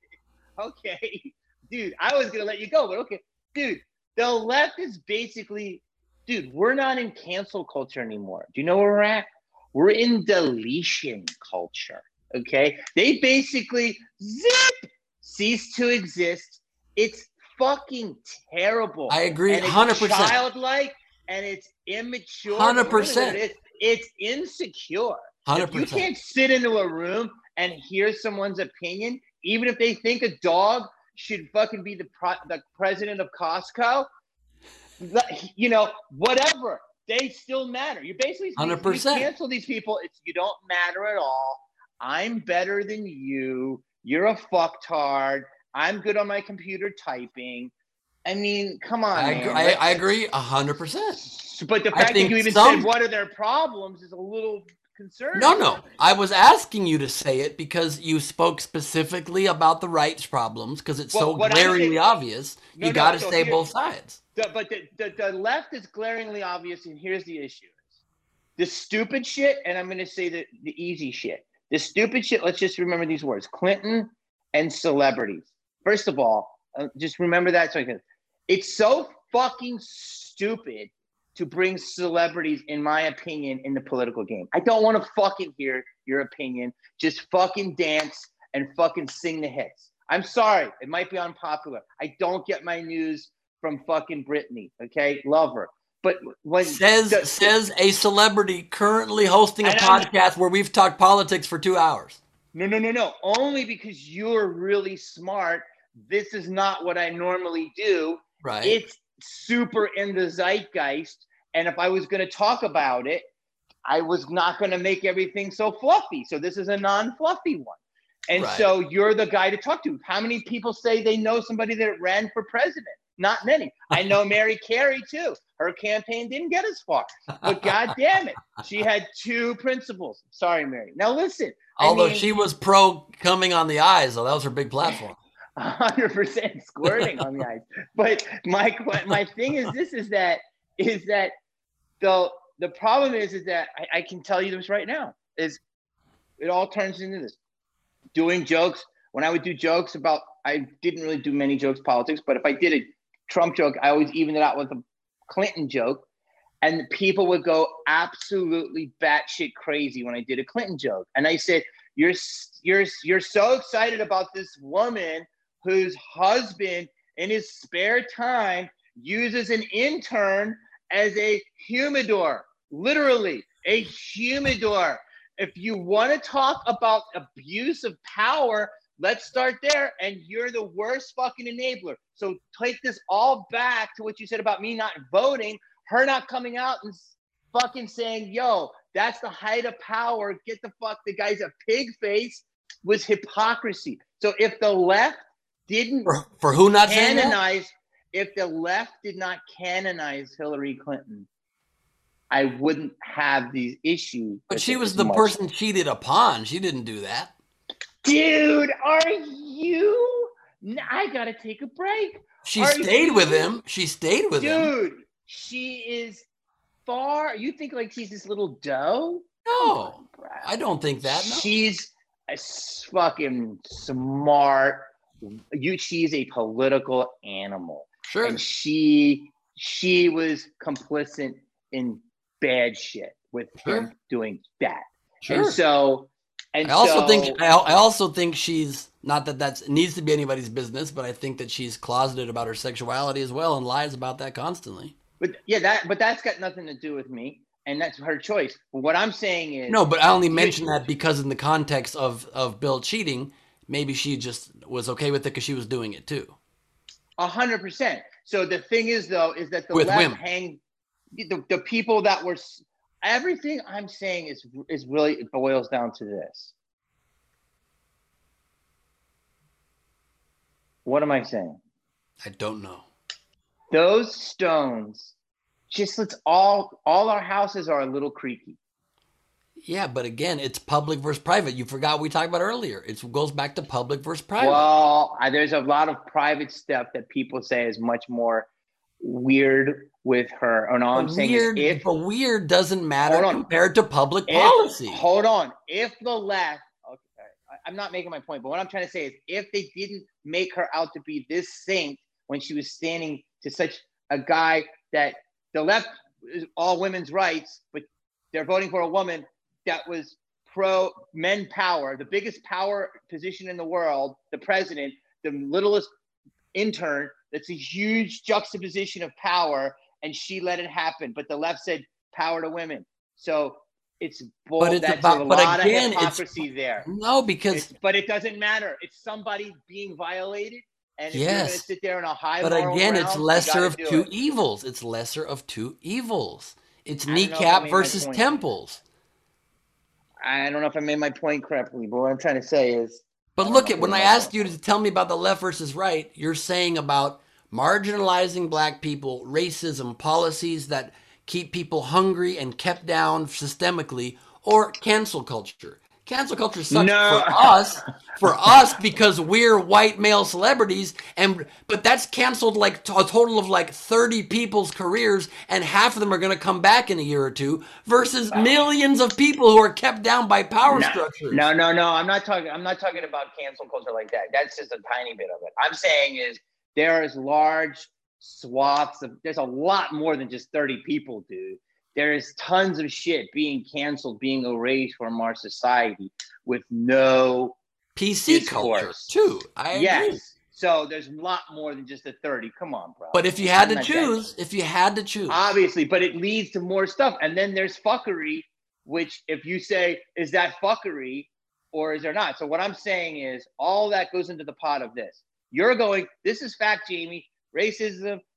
Okay, dude, I was gonna let you go, but okay, dude, the left is basically, dude, we're not in cancel culture anymore. Do you know where we're at? We're in deletion culture. Okay, they basically zip cease to exist. It's fucking terrible. I agree, And it's one hundred percent. childlike and it's immature. one hundred But really percent. what it is, It's insecure. one hundred If you percent. can't sit into a room and hear someone's opinion, even if they think a dog should fucking be the pro- the president of Costco, you know, whatever, they still matter. You basically one hundred percent. you cancel these people. It's you don't matter at all. I'm better than you. You're a fucktard. I'm good on my computer typing. I mean, come on, I, man. agree- I, I agree one hundred percent. But the I fact that think you even some- said what are their problems is a little concerning. No, no. I was asking you to say it because you spoke specifically about the right's problems because it's Well, so what I'm glaringly saying- obvious. No, You no, got to so say here- both sides. The, but the, the, the left is glaringly obvious, and here's the issue. The stupid shit, and I'm going to say the, the easy shit. The stupid shit, let's just remember these words. Clinton and celebrities. First of all, uh, just remember that. So I can, it's so fucking stupid to bring celebrities, in my opinion, in the political game. I don't want to fucking hear your opinion. Just fucking dance and fucking sing the hits. I'm sorry. It might be unpopular. I don't get my news from fucking Britney. Okay? Love her. But when Says the- says a celebrity currently hosting a And I'm- podcast where we've talked politics for two hours. No, no, no, no. Only because you're really smart. This is not what I normally do. Right. It's super in the zeitgeist. And if I was going to talk about it, I was not going to make everything so fluffy. So this is a non-fluffy one. And Right. so you're the guy to talk to. How many people say they know somebody that ran for president? Not many. I know Mary Carey too. Her campaign didn't get as far, but God damn it, she had two principles. Sorry, Mary. Now listen. Although I mean, she was pro coming on the eyes, so that was her big platform. one hundred percent squirting on the ice. But my my thing is this: is that is that the the problem is is that I, I can tell you this right now is it all turns into this doing jokes. When I would do jokes about, I didn't really do many jokes politics, but if I did a Trump joke, I always evened it out with a Clinton joke, and people would go absolutely batshit crazy when I did a Clinton joke. And I said, "You're you're you're so excited about this woman whose husband in his spare time uses an intern as a humidor, literally a humidor. If you want to talk about abuse of power, let's start there. And you're the worst fucking enabler. So take this all back to what you said about me not voting, her not coming out and fucking saying, yo, that's the height of power. Get the fuck, the guy's a pig face, was hypocrisy. So if the left didn't For, for who not saying that? canonize, if the left did not canonize Hillary Clinton, I wouldn't have these issues. But she it was as the much. person cheated upon. She didn't do that. Dude, are you? N- I gotta take a break. She Are stayed with you- him. She stayed with him. Dude, she is far. You think like she's this little doe? No, Bro. I don't think that. No. She's a s- fucking smart. You, she's a political animal, Sure. and she she was complicit in bad shit with him Sure. doing that. Sure. And so, and I also so, think I, I also think she's not that that needs to be anybody's business, but I think that she's closeted about her sexuality as well and lies about that constantly. But yeah, that but that's got nothing to do with me, and that's her choice. But what I'm saying is, No, but I only you- mention that because in the context of of Bill cheating, maybe she just was okay with it because she was doing it too. A hundred percent. So the thing is, though, is that the With left women. hang the, the people that were s- everything I'm saying is is really it boils down to this. What am I saying? I don't know. Those stones, just let's all all our houses are a little creaky. Yeah, but again, it's public versus private. You forgot what we talked about earlier. It goes back to public versus private. Well, I, there's a lot of private stuff that people say is much more weird with her. And all I'm But saying weird, is if but weird doesn't matter Hold on. compared to public If- policy. Hold on. If the left, okay, I- I'm not making my point, but what I'm trying to say is if they didn't make her out to be this saint when she was standing to such a guy that the left is all women's rights, but they're voting for a woman that was pro men power, the biggest power position in the world, the president, the littlest intern, that's a huge juxtaposition of power, and she let it happen. But the left said power to women. So it's bull. But it's That's about- a but lot again, of it's- hypocrisy there. No, because It's- but it doesn't matter. It's somebody being violated, and if you're going to Yes. sit there on a high but moral again, it's ground, you lesser gotta of do two it. evils. It's lesser of two evils. It's I don't know if I kneecap made my versus point. temples. I don't know if I made my point correctly, but what I'm trying to say is, But I don't look know at when if I made my asked point. you to tell me about the left versus right, you're saying about marginalizing black people, racism, policies that keep people hungry and kept down systemically, or cancel culture. Cancel culture sucks No. for us, for us because we're white male celebrities, and but that's canceled like a total of like thirty people's careers, and half of them are going to come back in a year or two, versus millions of people who are kept down by power no, structures. No, no, no. I'm not talking. I'm not talking about cancel culture like that. That's just a tiny bit of it. I'm saying is there is large swaths of. There's a lot more than just thirty people, dude. There is tons of shit being canceled, being erased from our society with no P C culture discourse. too. I agree. yes. So there's a lot more than just the thirty. Come on, bro. But if you had I'm to not choose, if you had to choose, Obviously, but it leads to more stuff. And then there's fuckery, which if you say, is that fuckery or is there not? So what I'm saying is all that goes into the pot of this. You're going, this is fact, Jamie. Racism,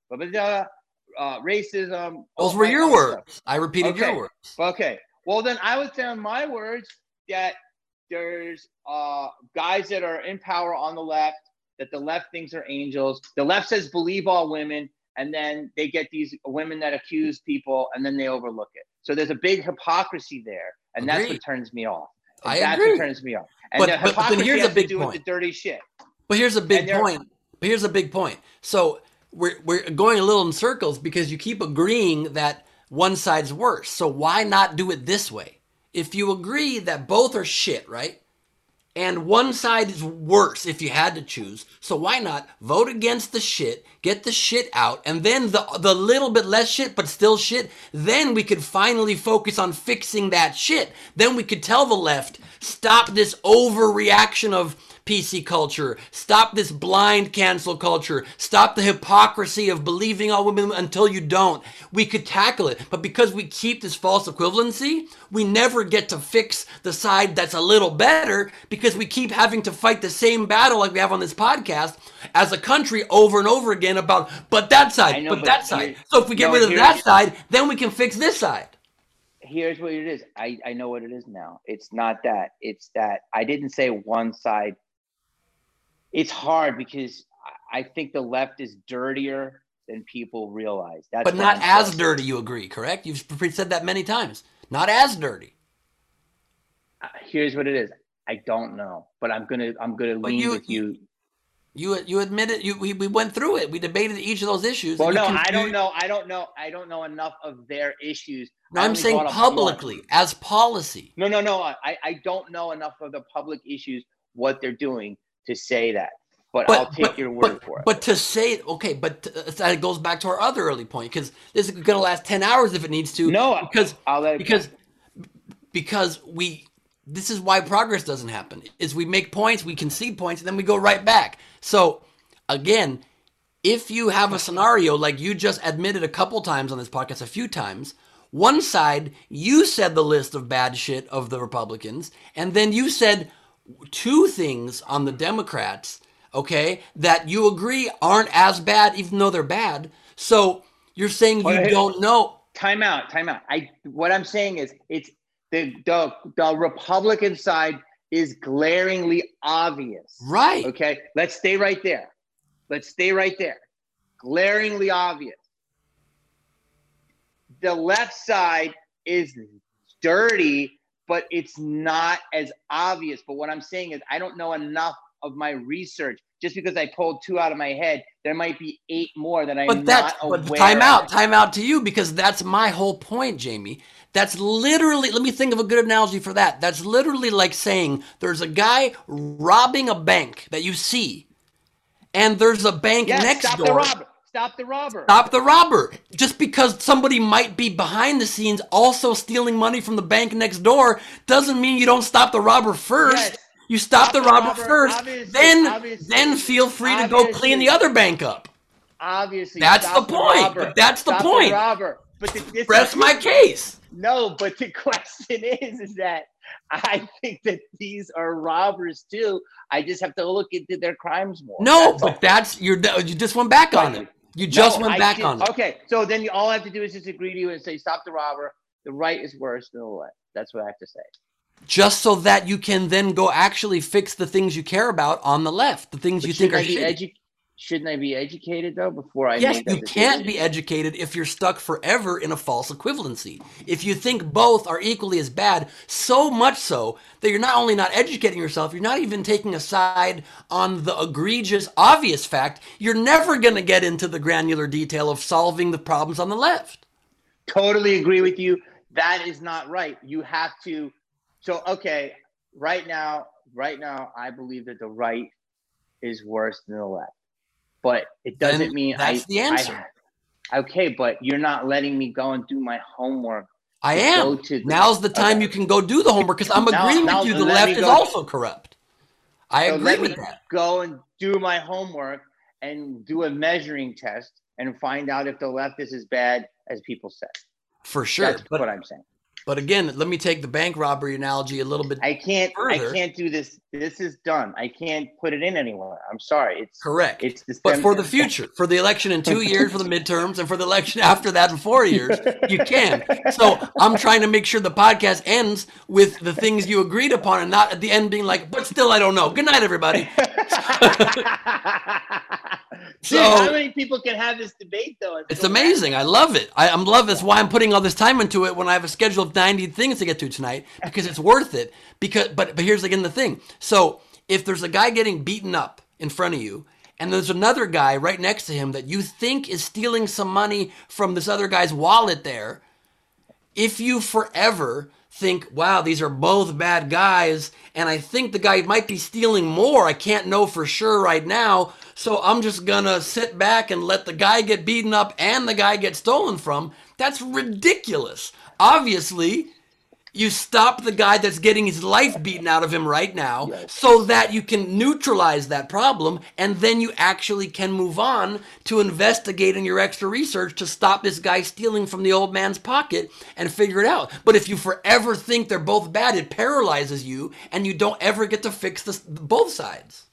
blah, blah, blah, uh, racism. Those all were that your other words. stuff. I repeated Okay. your words. Okay. Well, then I would say on my words that there's uh, guys that are in power on the left, that the left thinks are angels. The left says believe all women, and then they get these women that accuse people, and then they overlook it. So there's a big hypocrisy there, and that's Agreed. what turns me off. And I that's agree. what turns me off. And But- the but- but then hypocrisy here's has a big to do point. with the dirty shit. But here's a big And they're- point. But here's a big point. So we're we're going a little in circles because you keep agreeing that one side's worse. So why not do it this way? If you agree that both are shit, right? And one side is worse if you had to choose. So why not vote against the shit, get the shit out, and then the the little bit less shit, but still shit, then we could finally focus on fixing that shit. Then we could tell the left, stop this overreaction of P C culture, stop this blind cancel culture, stop the hypocrisy of believing all women until you don't. We could tackle it. But because we keep this false equivalency, we never get to fix the side that's a little better because we keep having to fight the same battle like we have on this podcast as a country over and over again about, but that I side, know, but, but that side. here- So if we get no, rid of here- that side, then we can fix this side. Here's what it is. I, I know what it is now. It's not that. It's that I didn't say one side. It's hard because I I think the left is dirtier than people realize. That's But what not I'm as saying. dirty, you agree, correct? You've said that many times. Not as dirty. Uh, Here's what it is. I don't know, but I'm gonna I'm gonna But lean you- with you. You you admitted you we, we went through it. We debated each of those issues. Well, and you no, can- I don't you- know. I don't know. I don't know enough of their issues. No, I I'm only saying brought up publicly one. as policy. No, no, no. I, I don't know enough of the public issues, what they're doing to say that. But, I'll take your word but, for it. But to say okay, but uh, that goes back to our other early point because this is going to last ten hours if it needs to. No, because I'll let it because because we this is why progress doesn't happen. Is we make points, we concede points, and then we go right back. So again, if you have a scenario like you just admitted a couple times on this podcast, a few times, one side you said the list of bad shit of the Republicans, and then you said two things on the Democrats, okay, that you agree aren't as bad, even though they're bad. So you're saying you Well, don't know. time out, time out. I what I'm saying is it's the the the Republican side is glaringly obvious. Right. Okay. Let's stay right there. Let's stay right there. Glaringly obvious. The left side is dirty, but it's not as obvious. But what I'm saying is I don't know enough of my research. Just because I pulled two out of my head, there might be eight more that I'm But that's not aware but time out, of. time out to you because that's my whole point, Jamie. That's literally, let me think of a good analogy for that. That's literally like saying there's a guy robbing a bank that you see, and there's a bank Yes, next stop door. the robber. Stop the robber. Stop the robber. Just because somebody might be behind the scenes also stealing money from the bank next door doesn't mean you don't stop the robber first. Yes. You stop, Stop the the robber, robber, first, obviously, then obviously. then feel free to go Obviously. clean the other bank up. Obviously, That's stop the point, robber. but that's the Stop point. robber. But the, this Press is, my case. No, but the question is, is that I think that these are robbers too. I just have to look into their crimes more. No, That's but all. that's you. You just went back on But- it. You just No, went I back did- on it. Okay, so then you, all I have to do is just agree to you and say, stop the robber. The right is worse than the left. That's what I have to say. Just so that you can then go actually fix the things you care about on the left, the things But you think are shouldn't I be shitty. edu- Shouldn't I be educated though before I Yes, make that you decision? can't be educated if you're stuck forever in a false equivalency. If you think both are equally as bad, so much so that you're not only not educating yourself, you're not even taking a side on the egregious, obvious fact, you're never going to get into the granular detail of solving the problems on the left. Totally agree with you. That is not right. You have to. So, okay, right now, right now, I believe that the right is worse than the left. But it doesn't Then mean that's I, the answer. I, okay, but you're not letting me go and do my homework. I to am. go to the- Now's the time Okay. you can go do the homework because I'm Now- agreeing now with you. The let left me is go- also corrupt. I So agree let with me that. go and do my homework and do a measuring test and find out if the left is as bad as people say. For sure. That's But what I'm saying. But again, let me take the bank robbery analogy a little bit I can't. further. I can't do this. This is done. I can't put it in anywhere. I'm sorry. It's Correct. It's the but for the future, for the election in two years, for the midterms, and for the election after that in four years, you can. So I'm trying to make sure the podcast ends with the things you agreed upon and not at the end being like, but still, I don't know. Good night, everybody. Dude, So- how many people can have this debate though? It's so amazing. I love it. I, I'm love. That's why I'm putting all this time into it when I have a schedule of ninety things to get to tonight because it's worth it. Because, but but here's again the thing. So if there's a guy getting beaten up in front of you, and there's another guy right next to him that you think is stealing some money from this other guy's wallet there, if you forever think, wow, these are both bad guys, and I think the guy might be stealing more, I can't know for sure right now, so I'm just gonna sit back and let the guy get beaten up and the guy get stolen from, that's ridiculous. Obviously, you stop the guy that's getting his life beaten out of him right now so that you can neutralize that problem, and then you actually can move on to investigating your extra research to stop this guy stealing from the old man's pocket and figure it out. But if you forever think they're both bad, it paralyzes you and you don't ever get to fix this, both sides.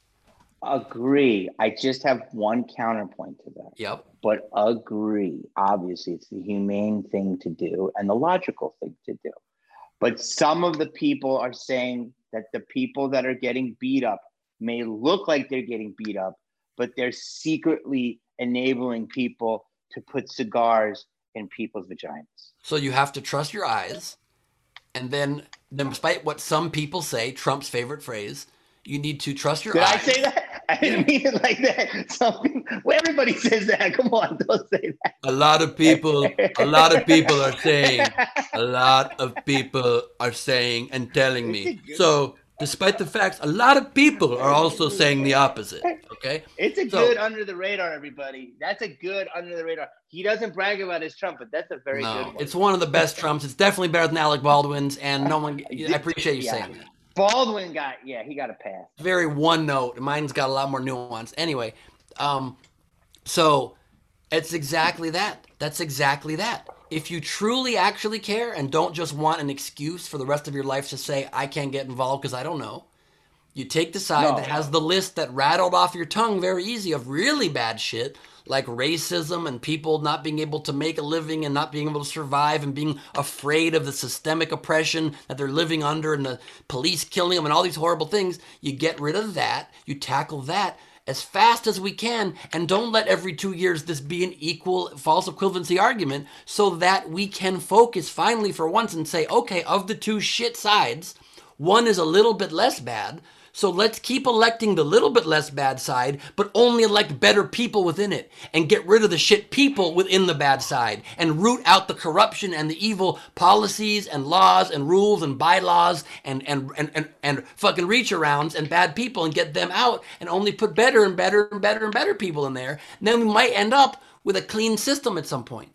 Agree. I just have one counterpoint to that. Yep. But agree. Obviously, it's the humane thing to do and the logical thing to do. But some of the people are saying that the people that are getting beat up may look like they're getting beat up, but they're secretly enabling people to put cigars in people's vaginas. So you have to trust your eyes. And then, despite what some people say, Trump's favorite phrase, you need to trust your Did eyes. I say that? I didn't mean it like that. Some people, well, everybody says that. Come on, don't say that. A lot of people, a lot of people are saying, a lot of people are saying and telling me. So, despite the facts, a lot of people are also saying the opposite. Okay? It's a So- good under the radar, everybody. That's a good under the radar. He doesn't brag about his Trump, but that's a very good No, one. it's one of the best Trumps. It's definitely better than Alec Baldwin's, and no one. I appreciate you Yeah. saying that. Baldwin got, yeah, he got a pass. Very one note. Mine's got a lot more nuance. Anyway, um, so it's exactly that. That's exactly that. If you truly actually care and don't just want an excuse for the rest of your life to say, I can't get involved because I don't know, you take the side No. that has the list that rattled off your tongue very easy of really bad shit, like racism and people not being able to make a living and not being able to survive and being afraid of the systemic oppression that they're living under and the police killing them and all these horrible things. You get rid of that. You tackle that as fast as we can, and don't let every two years this be an equal false equivalency argument, so that we can focus finally for once and say, okay, of the two shit sides, one is a little bit less bad, so let's keep electing the little bit less bad side, but only elect better people within it, and get rid of the shit people within the bad side, and root out the corruption and the evil policies and laws and rules and bylaws and and and and, and fucking reach arounds and bad people, and get them out, and only put better and better and better and better people in there. And then we might end up with a clean system at some point.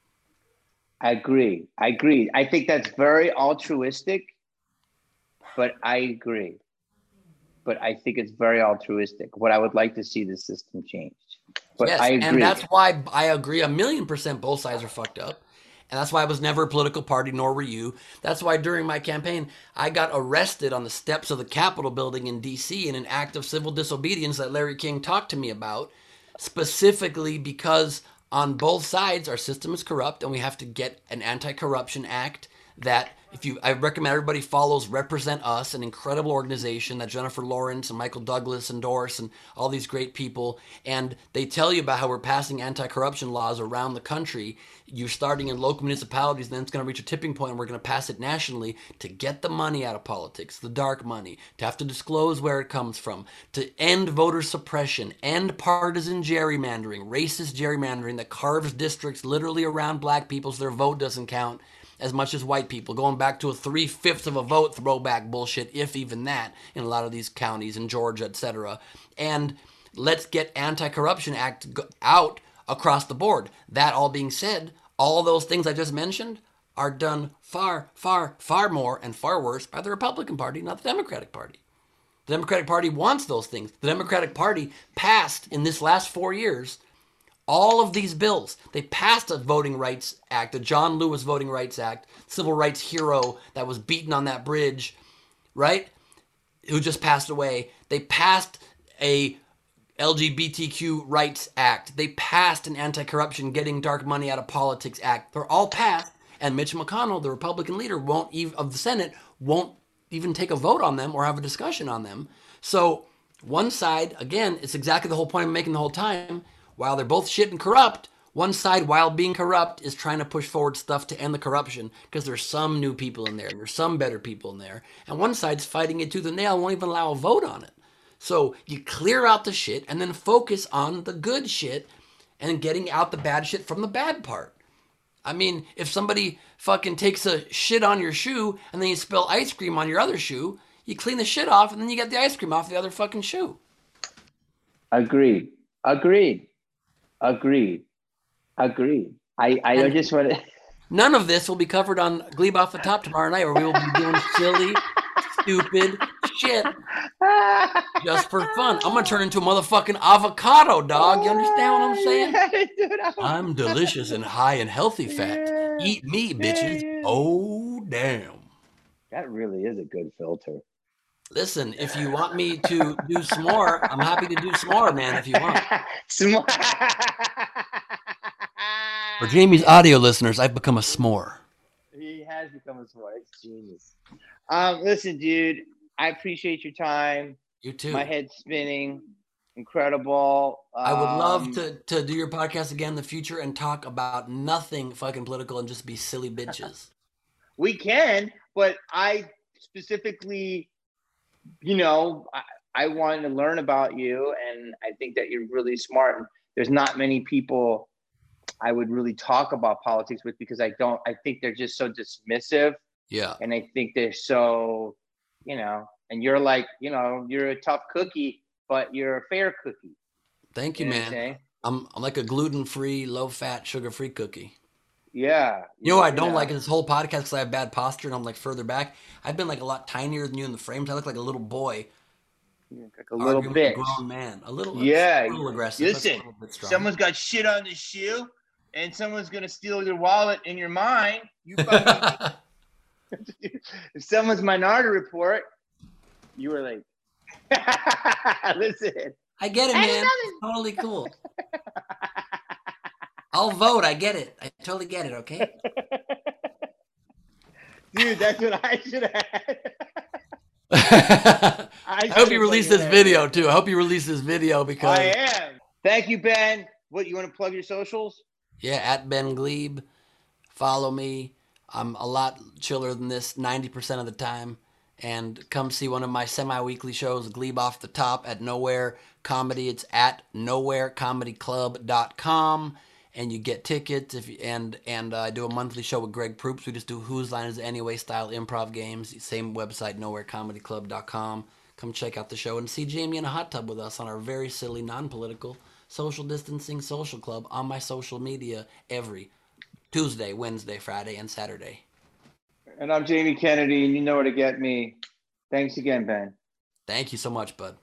I agree. I agree. I think that's very altruistic, but I agree. But I think it's very altruistic. What I would like to see the system changed. But Yes, I agree. and that's why I agree a million percent both sides are fucked up. And that's why I was never a political party, nor were you. That's why during my campaign, I got arrested on the steps of the Capitol building in D C in an act of civil disobedience that Larry King talked to me about, specifically because on both sides, our system is corrupt, and we have to get an anti-corruption act that, if you, I recommend everybody follows Represent Us, an incredible organization that Jennifer Lawrence and Michael Douglas endorse, and all these great people. And they tell you about how we're passing anti-corruption laws around the country. You're starting in local municipalities, and then it's going to reach a tipping point, and we're going to pass it nationally to get the money out of politics, the dark money, to have to disclose where it comes from, to end voter suppression, end partisan gerrymandering, racist gerrymandering that carves districts literally around black people so their vote doesn't count as much as white people, going back to a three-fifths of a vote throwback bullshit, if even that, in a lot of these counties, in Georgia, et cetera. And let's get Anti-Corruption Act out across the board. That all being said, all those things I just mentioned are done far, far, far more and far worse by the Republican Party, not the Democratic Party. The Democratic Party wants those things. The Democratic Party passed, in this last four years, All of these bills, they passed a Voting Rights Act, the John Lewis Voting Rights Act, civil rights hero that was beaten on that bridge, right? Who just passed away. They passed a L G B T Q Rights Act. They passed an Anti-Corruption Getting Dark Money Out of Politics Act. They're all passed, and Mitch McConnell, the Republican leader won't even, of the Senate, won't even take a vote on them or have a discussion on them. So one side, again, it's exactly the whole point I'm making the whole time. While they're both shit and corrupt, one side, while being corrupt, is trying to push forward stuff to end the corruption because there's some new people in there and there's some better people in there. And one side's fighting it tooth and nail and won't even allow a vote on it. So you clear out the shit and then focus on the good shit and getting out the bad shit from the bad part. I mean, if somebody fucking takes a shit on your shoe and then you spill ice cream on your other shoe, you clean the shit off and then you get the ice cream off the other fucking shoe. Agreed. Agreed. Agreed. Agreed. I, I And- just want to... None of this will be covered on Glebe Off the Top tomorrow night, where we will be doing silly, stupid shit just for fun. I'm gonna turn into a motherfucking avocado, dog. You understand what I'm saying? Dude, I'm- I'm delicious and high in healthy fat. Eat me, bitches. Oh, damn. That really is a good filter. Listen, if you want me to do some more, I'm happy to do some more, man, if you want. Small. For Jamie's audio listeners, I've become a s'more. He has become a smart. It's genius. Um, listen, dude, I appreciate your time. You too. My head's spinning. Incredible. I would love Um, to, to do your podcast again in the future and talk about nothing fucking political and just be silly bitches. We can, but I specifically, you know, I, I wanted to learn about you, and I think that you're really smart. There's not many people I would really talk about politics with because I don't, I think they're just so dismissive, Yeah. and I think they're so, you know, and you're like, you know, you're a tough cookie, but you're a fair cookie. Thank you, You know what I'm man. saying? I'm, I'm like a gluten-free, low-fat, sugar-free cookie. Yeah. You know what I don't know. like in this whole podcast because I have bad posture and I'm like further back. I've been like a lot tinier than you in the frames. I look like a little boy. Like a little arguing with bit. a grown man. A little, Yeah. a little aggressive. That's a Listen, little bit strong. someone's got shit on the shoe, and someone's gonna steal your wallet and your mind. You fucking, if someone's Minority Report, you were like, listen. I get it, Hey, man. It's totally cool. I'll vote. I get it. I totally get it. Okay. Dude, that's what I should have. I I hope you release this video too. I hope you release this video because I am. Thank you, Ben. What, you want to plug your socials? yeah, at Ben Glebe, follow me. I'm a lot chiller than this ninety percent of the time. And come see one of my semi-weekly shows, Glebe Off the Top at Nowhere Comedy. It's at nowhere comedy club dot com. And you get tickets. If you, and and uh, I do a monthly show with Greg Proops. We just do Whose Line Is It Anyway style improv games. Same website, nowhere comedy club dot com. Come check out the show and see Jamie in a hot tub with us on our very silly, non-political, social distancing social club on my social media every Tuesday, Wednesday, Friday, and Saturday. And I'm Jamie Kennedy, and you know where to get me. Thanks again, Ben. Thank you so much, bud.